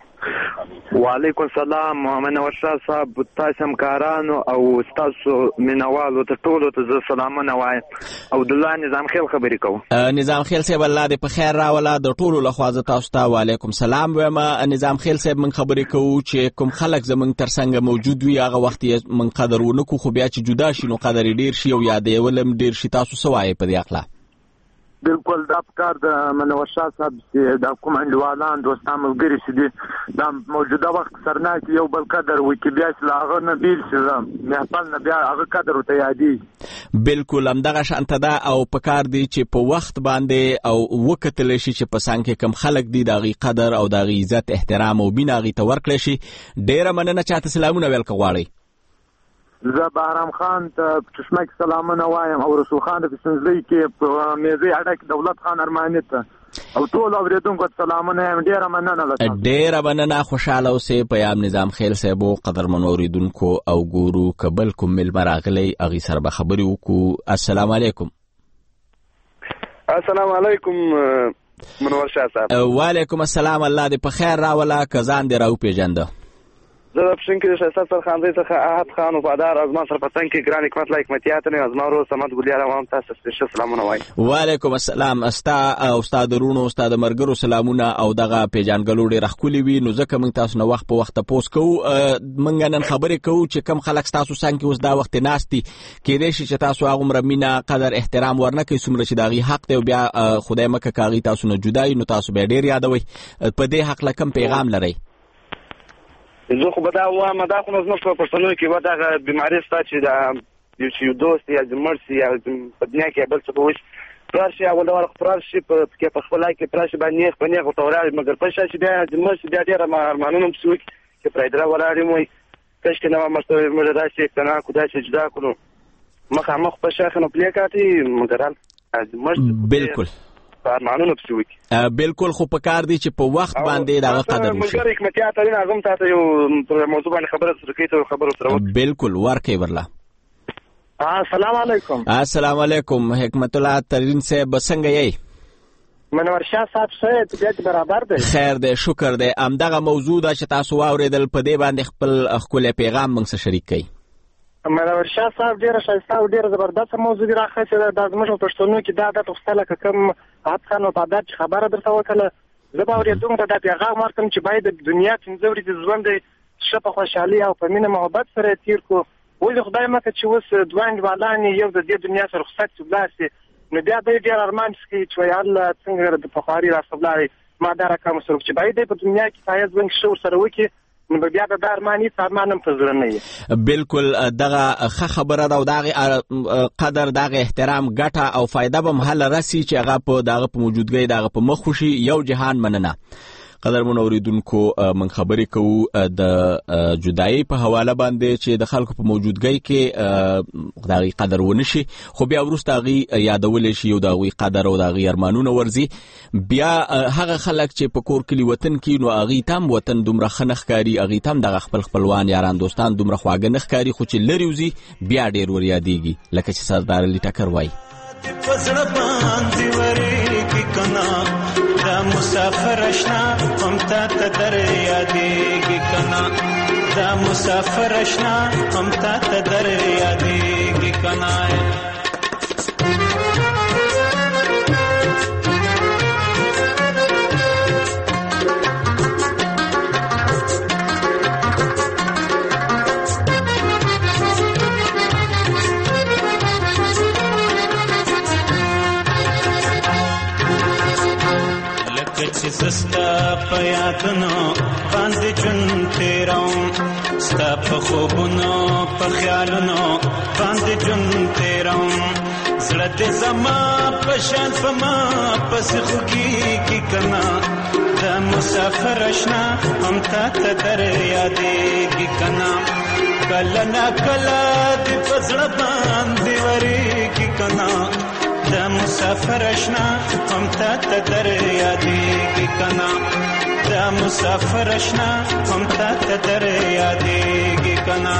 وعلیکم السلام محمد ورشاد صاحب تاسو همکارانو او تاسو منوالو ته ټولو ته سلامونه وایم او د الله نظام خیل خبرې کوم. نظام خیل صاحب الله دې په خیر راولا د ټولو لخوازه تاسو ته وعلیکم سلام وایم. نظام خیل صاحب من خبرې کوو چې کوم خلک زمونږ ترڅنګ موجود وي هغه وخت من قدر ونکو خو بیا چې جدا شي نو قدر ډیر شي او یادولم ډیر شي تاسو سوای په دې اخلا. بالکل دا کار د منور شاه صاحب د کوم انډوالان دوستان ملګری چې دي دا موجوده وخت سرناک یو بل قدر وي چې بیا هغه نه بیل شي نه خپل نه بیا هغه قدر ته یادي. بالکل همدغه شانته ده او په کار دی چې په وخت باندې او وکتل شي چې په څنګه کم خلک دي دغه قدر او دغه عزت احترام او بیناغي ته ورکړي شي. ډیره مننه چاته سلامونه ویل کوي. زه بهرام خان ته چشمه کې سلامونه وایم او رسول خان د سنځلې کې په میزه اډک دولت خان ارماني ته او ټول اوریدونکو ته سلامونه ډیره مننه لته ډیره مننه خوشاله اوسه پیام نظام خیل صاحب قدر منوریدونکو او ګورو قبل کوم مل مراغلی اغي سره به خبرې وکړو. السلام علیکم. السلام علیکم منور شاه صاحب. وعلیکم السلام الله دې په خیر راولا کزان دې راو پیژنده. زه د پښین کې شایسته سرخاندې څخه احد خان وفادار ازما سره پتنګ کې ګران حکمت لایک متیات نه ازما رو سمات ګلیاله وام تاسو ته سلامونه وایم. وعلیکم السلام استاد رونو استاد مرګرو سلامونه او دغه پیجانګلو ډېر خولي وي نو ځکه موږ تاسو نو وخت په وخت پوس کوو موږ نن خبرې کوو چې کم خلک تاسو څنګه اوس دا وخت ناشتي کې دې شي چې تاسو هغه مرمینا قدر احترام ورنکې څومره چې داغي حق دی بیا خدای مکه کاغي تاسو نه جدای نو تاسو به ډېر یادوي په دې حق لکم پیغام لري. زه خو به دا وایم دا خو زموږ په پښتنو کې به دغه بیماري ستا چې د یو دوست یا د مرسي یا په دنیا کې بل څه به وشي پرار شي او د ورق پرار شي په خپل ځای کې پرار شي باندې په نیغ په تورال مګر په شا چې د مرسي بیا ډېر ارمانونه پسې وکړي چې پرایدره ولاړې وي کشکې نه مرسته موږ داسې اقتنا کړو داسې جدا کړو مخامخ په شاخ نه پلې کاتي مګر بالکل ارمانونه پسې وکړي بالکل خو په کار دی چې په وخت باندې دا قدر وشي. مګر حکمتیات لري اعظم تاسو یو موضوع باندې خبره سره کوي ته خبره سره بالکل ورکې ورلا السلام علیکم. السلام علیکم حکمت الله ترین صاحب څنګه یې؟ منور شاه صاحب څه طبیعت برابر دی؟ خیر دی شکر دی. همدغه موضوع ده چې تاسو واورېدل په دې باندې خپل ښکلی پیغام موږ سره شریک کړئ. منور شاه صاحب ډېره ښایسته او ډېره زبردسته موضوع دې راخیستې ده. دا زموږ په پښتنو کې دا عادت غوښته لکه کوم خان او عادت چې خبره درته وکړله زه به اورېدونکو ته دا پیغام ورکړم چې باید د دنیا 15 ورځې ژوند دی ښه په خوشحالي او په مینه محبت سره یې تېر کړو. ولې خدای مکړه چې اوس دوه انډیوالان یو د دې دنیا سره رخصت شي ولاړ شي نو بیا دی ډېر ارمان کوي چې وایي الله څنګه د پخواري راسته ولاړی ما دا رقم سره چې باید دی په دنیا کې ښایست ژوند ښه ورسره وکړي نو بیا د دا ارمان هېڅ ارمان هم په زړه نه وي. بلکل دغه ښه خبره ده او د هغې قدر د هغې احترام ګټه او فایده به محله رسي چې هغه په دغه په موجودګۍ د هغه په مخ وشي. یو جهان مننه. قدرمنو اوریدونکو من خبرې کوو د جدایي په حواله باندې چې د خلکو په موجودګۍ کې د هغې قدر ونه شي خو بیا وروسته هغې یادولی شي او د هغوی قدر او د هغې ارمانونه ورځي. بیا هغه خلک چې په کور کلي وطن کې نو هغوی ته هم وطن دومره ښه نه ښکاري هغوی ته هم دغه خپل خپلوان یاران دوستان دومره خواږه نه ښکاري خو چې لرې وځي بیا ډېر ور یادېږي لکه چې سردار علي ټکر وایي دا مسافر اشنا هم تا ته در یادېږي کنا دا مسافر اشنا هم تا ته در یادېږي کنا چې سستا په یادونو باندې ژوند تېروم ستا په خوبونو په خیالونو باندې ژوند تېروم زړه دې زما په شان په ما پسې خوږېږي که نه دا مسافر اشنا هم تا ته در یادېږي که نه کله ناکله دې په زړه باندې ورېږي که نه دا مسافر اشنا هم تا ته در یادېږي کنا دا مسافر اشنا هم تا ته در یادېږي کنا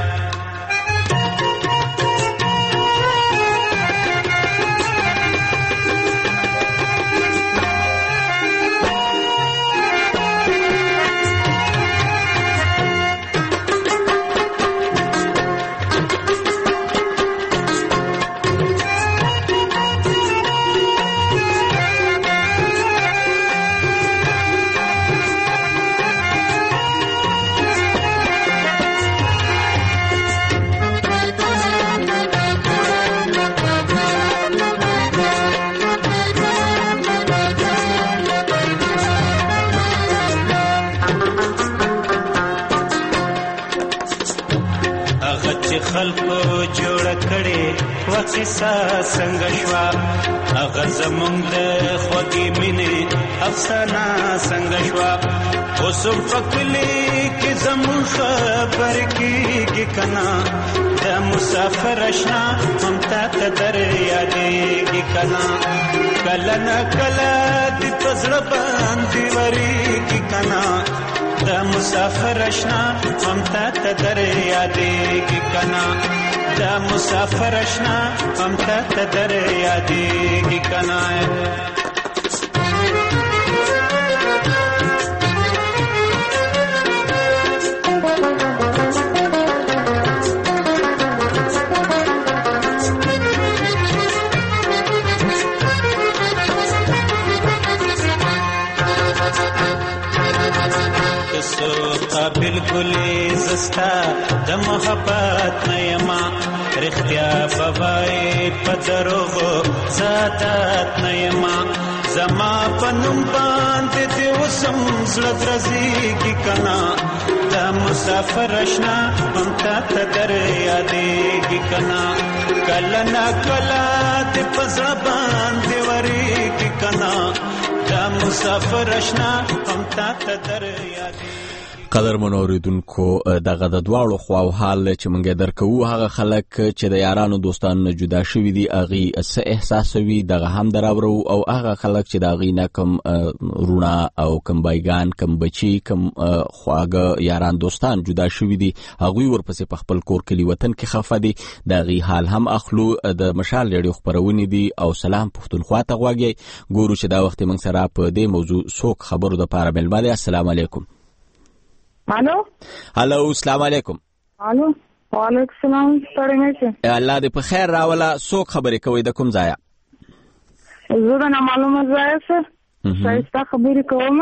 خلکو جوړه کړې وقصه څنګه شوه هغه زمونږ د خوږې مینې افسانه څنګه شوه اوس هم په کلي کې زمونږ خبرې کېږي که نه دا مسافر اشنا هم تا ته در یادېږي که نه کله نه کله دې په زړه باندې ورېږي که نه دا مسافر اشنا هم تا ته در یادېږي که نه دا مسافر اشنا هم تا ته در یادېږي که نه بالکل زستا د محبت نه یما رښتیا به وایې په دروغو ساتات نه یما زما په نوم باندې دې اوس هم زړه درزېږي که نه دا مسافر اشنا هم تا ته در یادېږي که نه کله ناکله دې په زړه باندې ورېږي که نه دا مسافر اشنا هم تا ته در یادېږي. قدرمن اوریدونکو دغه د دواړو خواو حال چې مونږ درکو هغه خلک چې د یارانو دوستانو جدا شوي دي اغي څه احساسوي دغه هم دراورو او هغه خلک چې د اغي نه کم رونا او کم بایگان کم بچي کم خواګه یاران دوستان جدا شوي دي هغه ورپسې په خپل کور کلی وطن کې خفه دي د اغي حال هم اخلو د مشال ریډیو خبرونه دي او سلام پښتونخوا ته غواګي ګورو چې دا وخت موږ سره په دې موضوع څوک خبرو د پاره ململ السلام علیکم هلو السلام علیکم الو وعلیکم السلام ستړی مې الله دې په خیر راولا څوک خبرې کوي د کوم ځای زه د معلومه ځای څخه شایسته خبرې کوم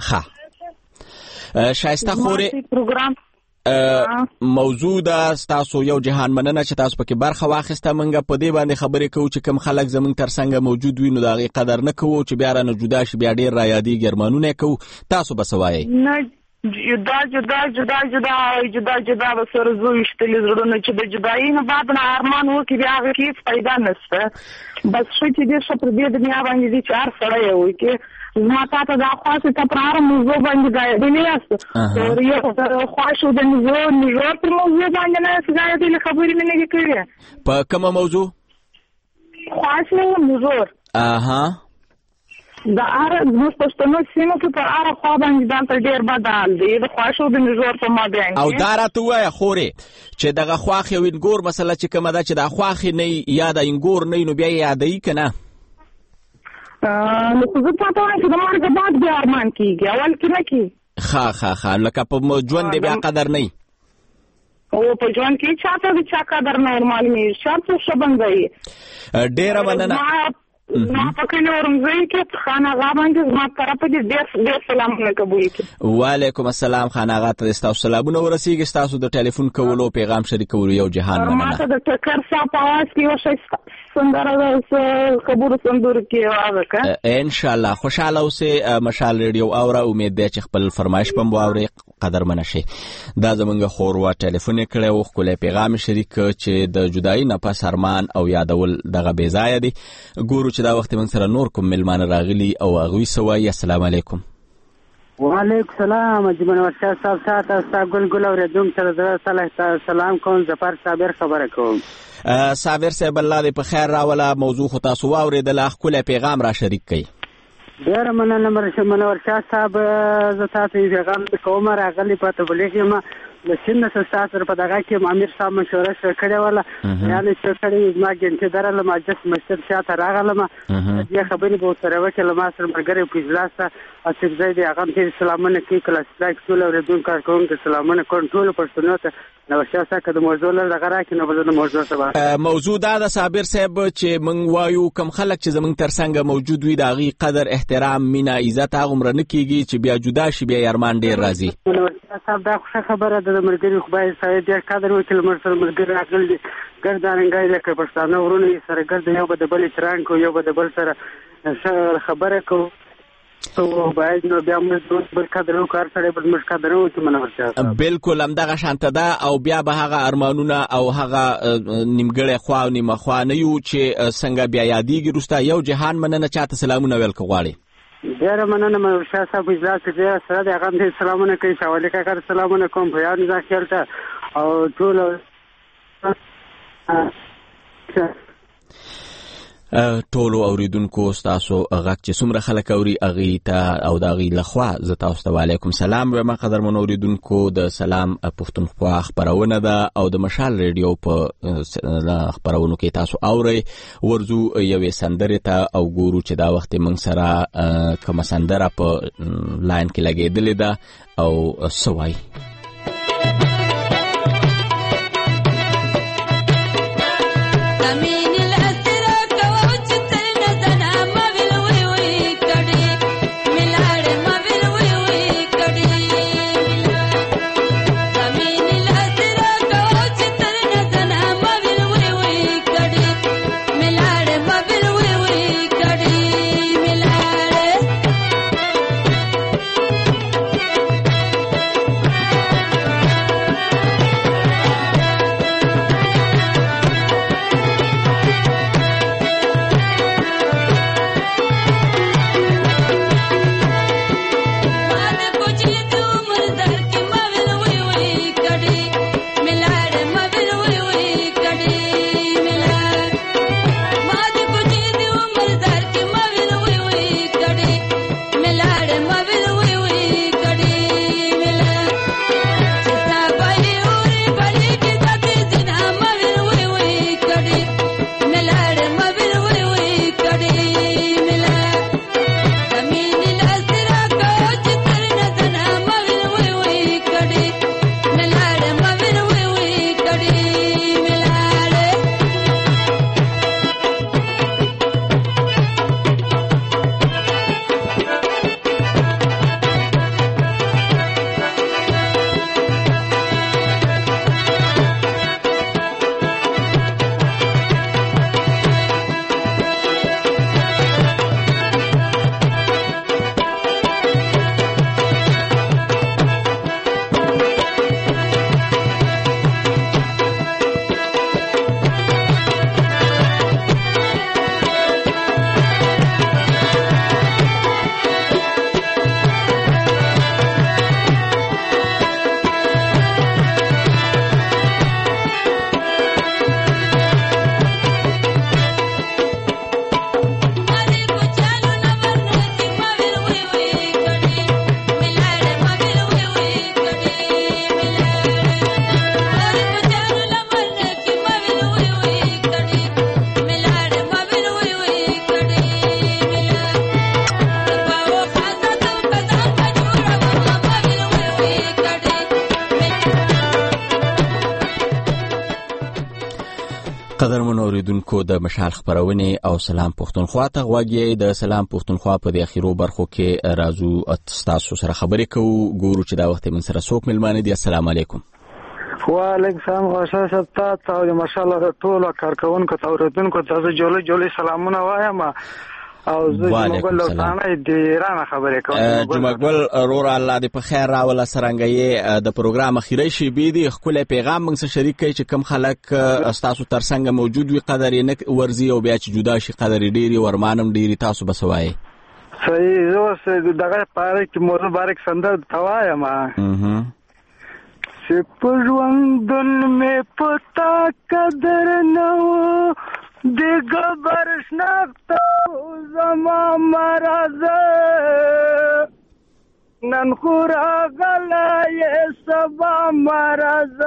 ښه شایسته خوري پروګرام موضوع دا تاسو یو جهان مننه چې تاسو پکې برخه واخیسته منګه په دې باندې خبرې کوو چې کوم خلک زمونږ ترڅنګ موجود وي نو دا غي قدر نه کوو چې بیا رانه جدا شي بیا ډیر را یادېږي ارمانونه کوو تاسو بس وایي جدا جدا جدا جدا جدا جدا بسره زوښتلې زړونه چې د جدایي نه بعد نه ارمان وکړي بیا هغه هیڅ پیدا نشته بس شو چې دې شپه دې دنیا باندې دې چار سره وي کې زما ته دا خاصه ته پرار موضوع باندې غاړې نه یاست او یو خاصه د موضوع پر موضوع باندې نه څنګه دې خبرې نه کړې په کومه موضوع خاصه موضوع دا زموږ پښتنو سیمو کې پر هغه خوا باندې دلته ډېر بدل دی د خواښو د نژور په مابین او دا راته ووایه خورې چې دغه خواښې او انګور مسله چې کومه ده چې دا خواښې نه یا د انګور نه نو بیا یې یادوي که نه نو خو زه پاته وایم چې د مرګه بعد بیا ارمان کېږي اول کې نه کېږي ښه لکه په ژوند بیا قدر نه او په ژوند کې چاته د چا قدر نه ورمعلومېږي چا څه ښه بندوي ډېره مننه ما په کله ورمځي کې خان آغا باندې زما طرف دې ډېر سلامونه قبول کړي وعلیکم السلام خان آغا ته تاسو سلامونه ورسیږي تاسو د ټلیفون کولو پیغام شریکولو یو جهان مننه ما ته د ټکر صاحب आवाज کې یو شي سندره خبرو سندره کې واغه ان شاء الله خوشاله اوسه مشال ریډیو اوره امید ده چې خپل فرمایش پم واوري قدر منشي دا زمونږ خوروا ټلیفون کړي او خپل پیغام شریک چې د جدای نه پس ارمان او یادول دغه بې ځای دي ګورو دا وخت من سره نور کوم ملمان راغلي او اغوي سوای السلام علیکم وعلیکم السلام اجمن ورشاه صاحب تاسو ګل اوریدم سره سلام کوم ظفر صابر خبره کوم صابر صاحب الله دې په خیر راولا موضوع خو تاسو واوریدل خپل پیغام را شریک کړئ ډیر مننه ورشاه صاحب زه تاسو پیغام کوم راغلی په تبلیغ ما د سینه سره په دغه کې امیر صاحب مشوره کړې وله یعنی چې کړي ما ګنته درله ما جس مسجد شاته راغلم دې خبرې به سره وکړه ما سره مرګره په اجلاس اصل ځای دی هغه ته سلامونه کوي کلاس لایک ټول اوریدونکو کارکونکو سلامونه کوم ټول پښتنو ته نو شاسه کده موضوع له غره کې نو بل موضوع سره موضوع دا د صابر صاحب چې مونږ وایو کم خلک چې زمونږ ترڅنګ موجود وي د غي قدر احترام مینا عزت هغه عمر نه کیږي چې بیا جدا شي بیا یارمان ډیر راځي نو صاحب دا خبره د مرګري خدای سره ډیر قدر وکړي مرسل مرګري راغلي ګردانګای لکه پښتانه ورونه سره ګرځي یو به د بل تران کو یو به د بل سره خبره کو تو باید نو بیا موږ بل قدرو کار سره بل مش قدرو چې منورته بالکل همدغه شانته ده او بیا به هغه ارمانونه او هغه نیمګړی خوا او نیمه خوا نه یو چې څنګه بیا یادېږي وروسته یو جهان مننه چاته سلامونه ویل غواړي ډېره مننه منورشاه صاحب اجلاس کې سره د هغه ته سلامونه کوي شاولې کاکا سلامونه کوم په یاد ځکه ته او ټول ټولو اوریدونکو تاسو غږ چې څومره خلک اوري اغي ته او د اغي لخوا زه تاسو ته وعلیکم سلام و ما قدر من اوریدونکو د سلام پښتونخوا خبرونه ده او د مشال ریډیو په خبرونو کې تاسو اوري ورزو یوې سندره ته او ګورو چې دا وخت موږ سره کوم سندره په لاین کې لګېدلې ده او سوای قدرمن اوریدونکو د مشال خبرونه او سلام پښتونخوا ته غواګي د سلام پښتونخوا په د اخیرو برخو کې رازو تاسو سره خبرې کوو ګورو چې دا وخت من سره څوک ملمانه دي. السلام علیکم. وعلیکم السلام. غوښه ستاسو او ماشاءالله ټول کارکونکو ته اوریدونکو ته جوړه جوړه سلامونه وایم او زه جمعګل لوطانه د ایران خبرې کوم. جمعګل رور الله دې په خیر راول سرنګي د پروګرام اخیری شی بي دي خپل پیغام موږ سره شریک کړئ چې کم خلک تاسو ترڅنګ موجود وي قدر یې نه ورزي او بیا چې جدا شي قدر ډيري ورمانم ډيري تاسو بسوای. صحیح زه دغه پاره کې موضوع بارک سندر توایم سپژوندن می پتا قدر نو دیگه برشناخت زما مرز نن خورا غلای سبا مرز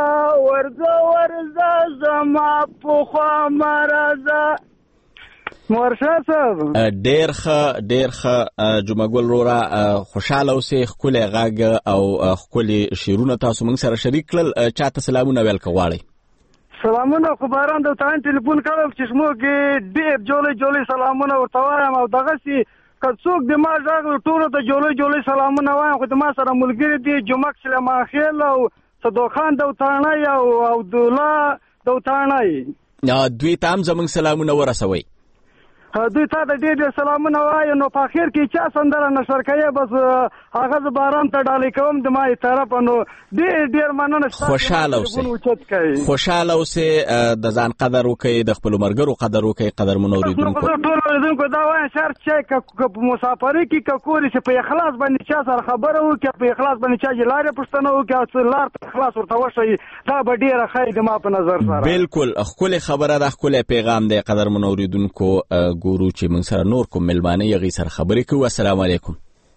ورزا زما پخوا مرز مرشا صاحب ډیر ښه جمعګل رورا خوشاله اوسې خپل غاګ او خپل شیرونه تاسو موږ سره شریک کړل. چاته سلامونه ویل کوي. سلامونه خو باران د تان ټلیفون کړم چې موږ ډېر جوړې سلامونه ورته وایم او دغه سي کڅوک د ما ځاګ ټول ته جوړې سلامونه وایم خو د ما سره ملګری دي جمعک سلام خیل او صدوخان دوتانه او عبدالله دوتانه دوی تام زمنګ سلامونه ورسوي. دوی ته د ډېر سلامونه وایم نو په اخر کې چا سندره نشر کوي بس هغه باران ته ډالې کوم د ما طرف نو ډېر مننه. خوشاله اوسې د ځان قدر وکړئ د خپل مرګرو قدر وکړئ قدر منوریدونکو ټول اوریدونکو دا وایم شرط چې په مسافرۍ کې کوري چې په اخلاص باندې چا سره خبره وکړي په اخلاص باندې چا لارې پښتنه وکړي او لار ته اخلاص ورته وشي دا به ډېره خیر د ما په نظر سره. بالکل خپل خبره ده خپل پیغام دی قدر منوریدونکو ګورو چې موږ سره نور کوم ملمانه یغي سره خبرې کوو. السلام علیکم.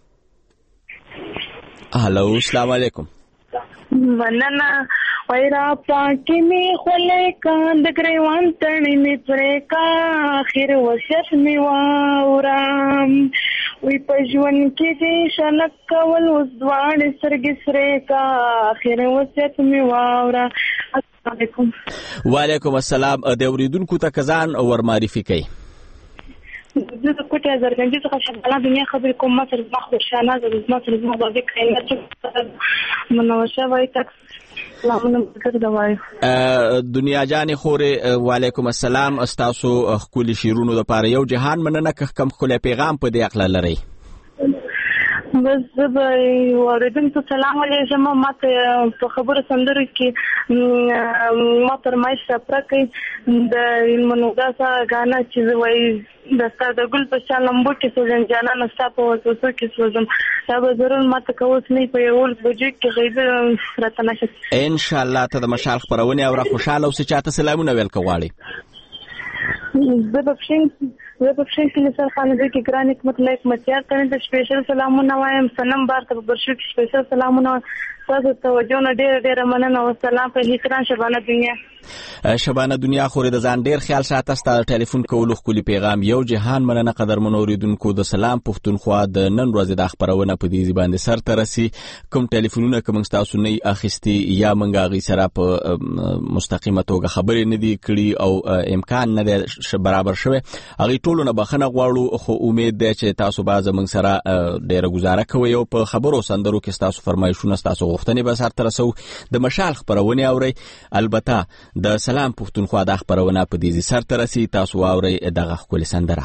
هلو السلام علیکم. مننه وایرا پاکي می خلې کاند ګریوان تړې می پرې کا اخر وصیت می واورم وی پجون کې دې شنک کول اوس دواړې سرګې سرې کا اخر وصیت می واورم. السلام علیکم. وعلیکم السلام. د اوریدونکو ته کزان ور معرفي کوي. زه د کوټه زرګنجي څخه شغاله دنیا خبرې کوم ما سره زما خوشاله ده زما سره زما باندې کاینه منوشه وای تک سلامونه وکړه وای دنیا جان خورې وعلیکم السلام. استاسو خپل شیرونو د پاره یو جهان مننه کم خپل پیغام په دې اقلا لري. بس به اوریدونکو سلام علیکم. ماته په خبرو سندرو کې ما فرمایش راپرکې د منوګاسا غانا چې وای د ستاره ګل په شان لمبو کې سوزن جانا نستا په وسوسو کې سوزم دا به ضرور ماته کوس نه په یو بجې کې غیبه راته نشي ان شاء الله. ته د مشال خبرونه او خوشاله اوسې چاته سلامونه ویل کوي. زه په شین کې سره خانه کې ګران حکمت لایک متیار ته د سپیشل سلامونه وایم. سنم بار ته برشو کې سپیشل سلامونه تاسو توجه نه ډېر مننه او سلام په هیڅ شبانه دنیا. شبانه دنیا خورې د ځان ډېر خیال ساته ستاسو ټلیفون کولو خولي پیغام یو جهان مننه قدر منوریدونکو د سلام پښتونخوا د نن ورځې د خبرونه په دې باندې سر ته رسي. کوم ټلیفونونه کوم تاسو نه اخیستي یا منګه غي سره په مستقیمه توګه خبرې نه دی کړی او امکان نه دی برابر شوی هغه ټولونه بخنه غواړو خو امید ده چې تاسو باز موږ سره ډېر گزاره کوي او په خبرو سندرو کې تاسو فرمایشونه تاسو غوښتنې به سر ته رسو. د مشال خبرونه اوري البته د سلام پښتونخوا د خبرونه په دې سر ته رسي تاسو اوري دغه خپل سندره.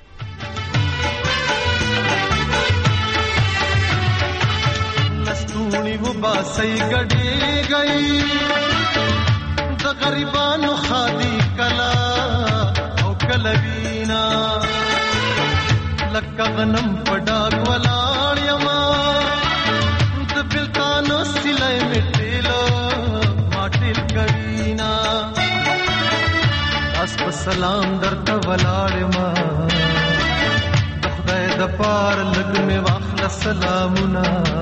لستونی و باسي غړي گئی د غریبانو خادي کلا او کلوینا لکه غنم پډاګ ولاړ یما د بلتانو سلای میټلو ماټل کوینا اس په سلام درته ولاړ ما د خدای د پار لګ می واخل سلامونه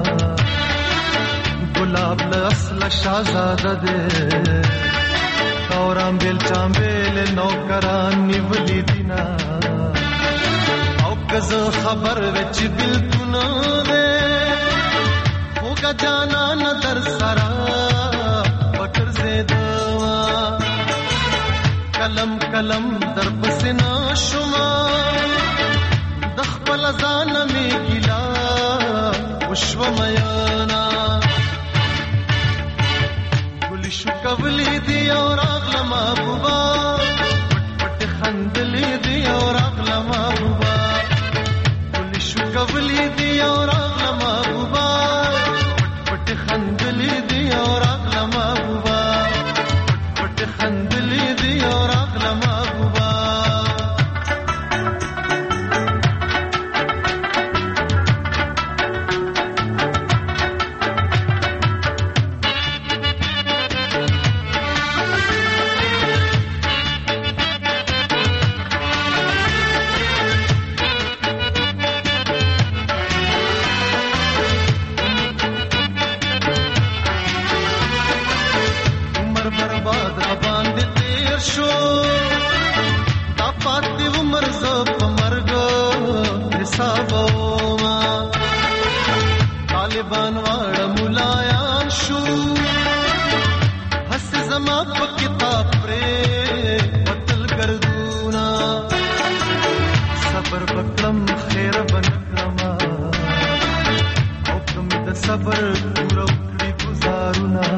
ګلاب له اصل شاهزاده ده اورام بیل چامبل نوکران نیولی دینا او کزو خبر وچ دل تونه ده ہوگا جانا نظر سرا بکر زیدوا کلم کلم در پسنا شما د خپل ځان می ګلا وشو میانا ګل شو کولی دی اور اغلم ابوبا پټ خندلی دی اور اغلم ابوبا ګل شو کولی دی اور اغلم ابوبا پټ خندلی دی اور اغلم ابوبا پټ خندلی دی اور اغلم ابوبا طالبان واړه ملایان شو هس زما په کتاب پرې وتل ګرځونا صبر وکړم خیر بنکړم او کوم د صبر پورو کړی گزارونا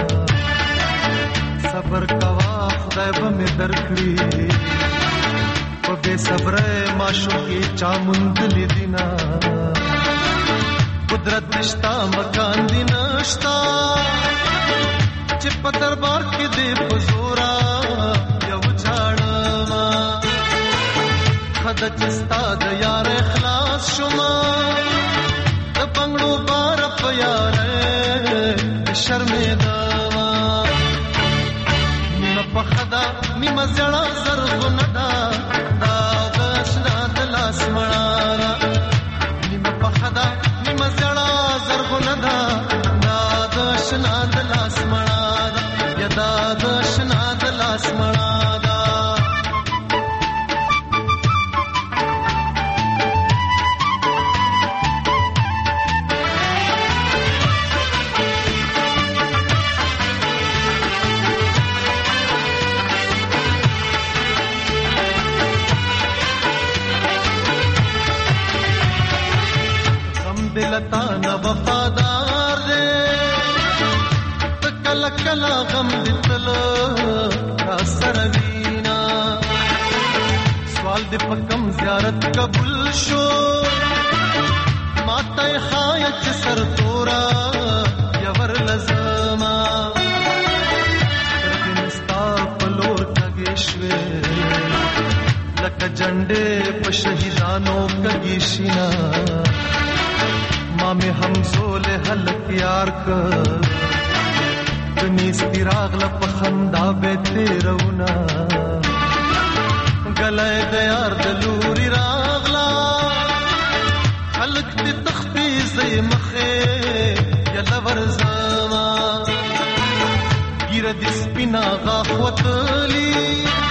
صبر کوا خدای به مې درکړي په بے صبر معشوقي چامند لیدینا قدرت نشتا مکان دی نشتا چې په دربار کې دې بزورا یو ځاړما خدای چې ستا د یار اخلاص شوما د پنګړو بار په یار شرمېدا نیمه په خدا نیمه زړه زرغونه دا غشنا د لاس مړانا نیمه په خدا نیمه زړه زرغونه دا غشنا د لاس مړانا یدا غشنا د لاس مړانا دلتا نا وفادار دے کلا کلا غم دتل را سروینا سوال دې پکم زیارت قبول شو ماته خایچ سر تورا یور لزما تر مستا پلور کګیشوي لکه جنډې په شهیدانو کګیشینا میں همزول حلق یار کا دنیس تیراغ لپخندا بیتے رونا گلائے دیار دلوری راغلا حلق تی تختی زی مخے یلا ورزاما گیر دی سپینا غاخوت لی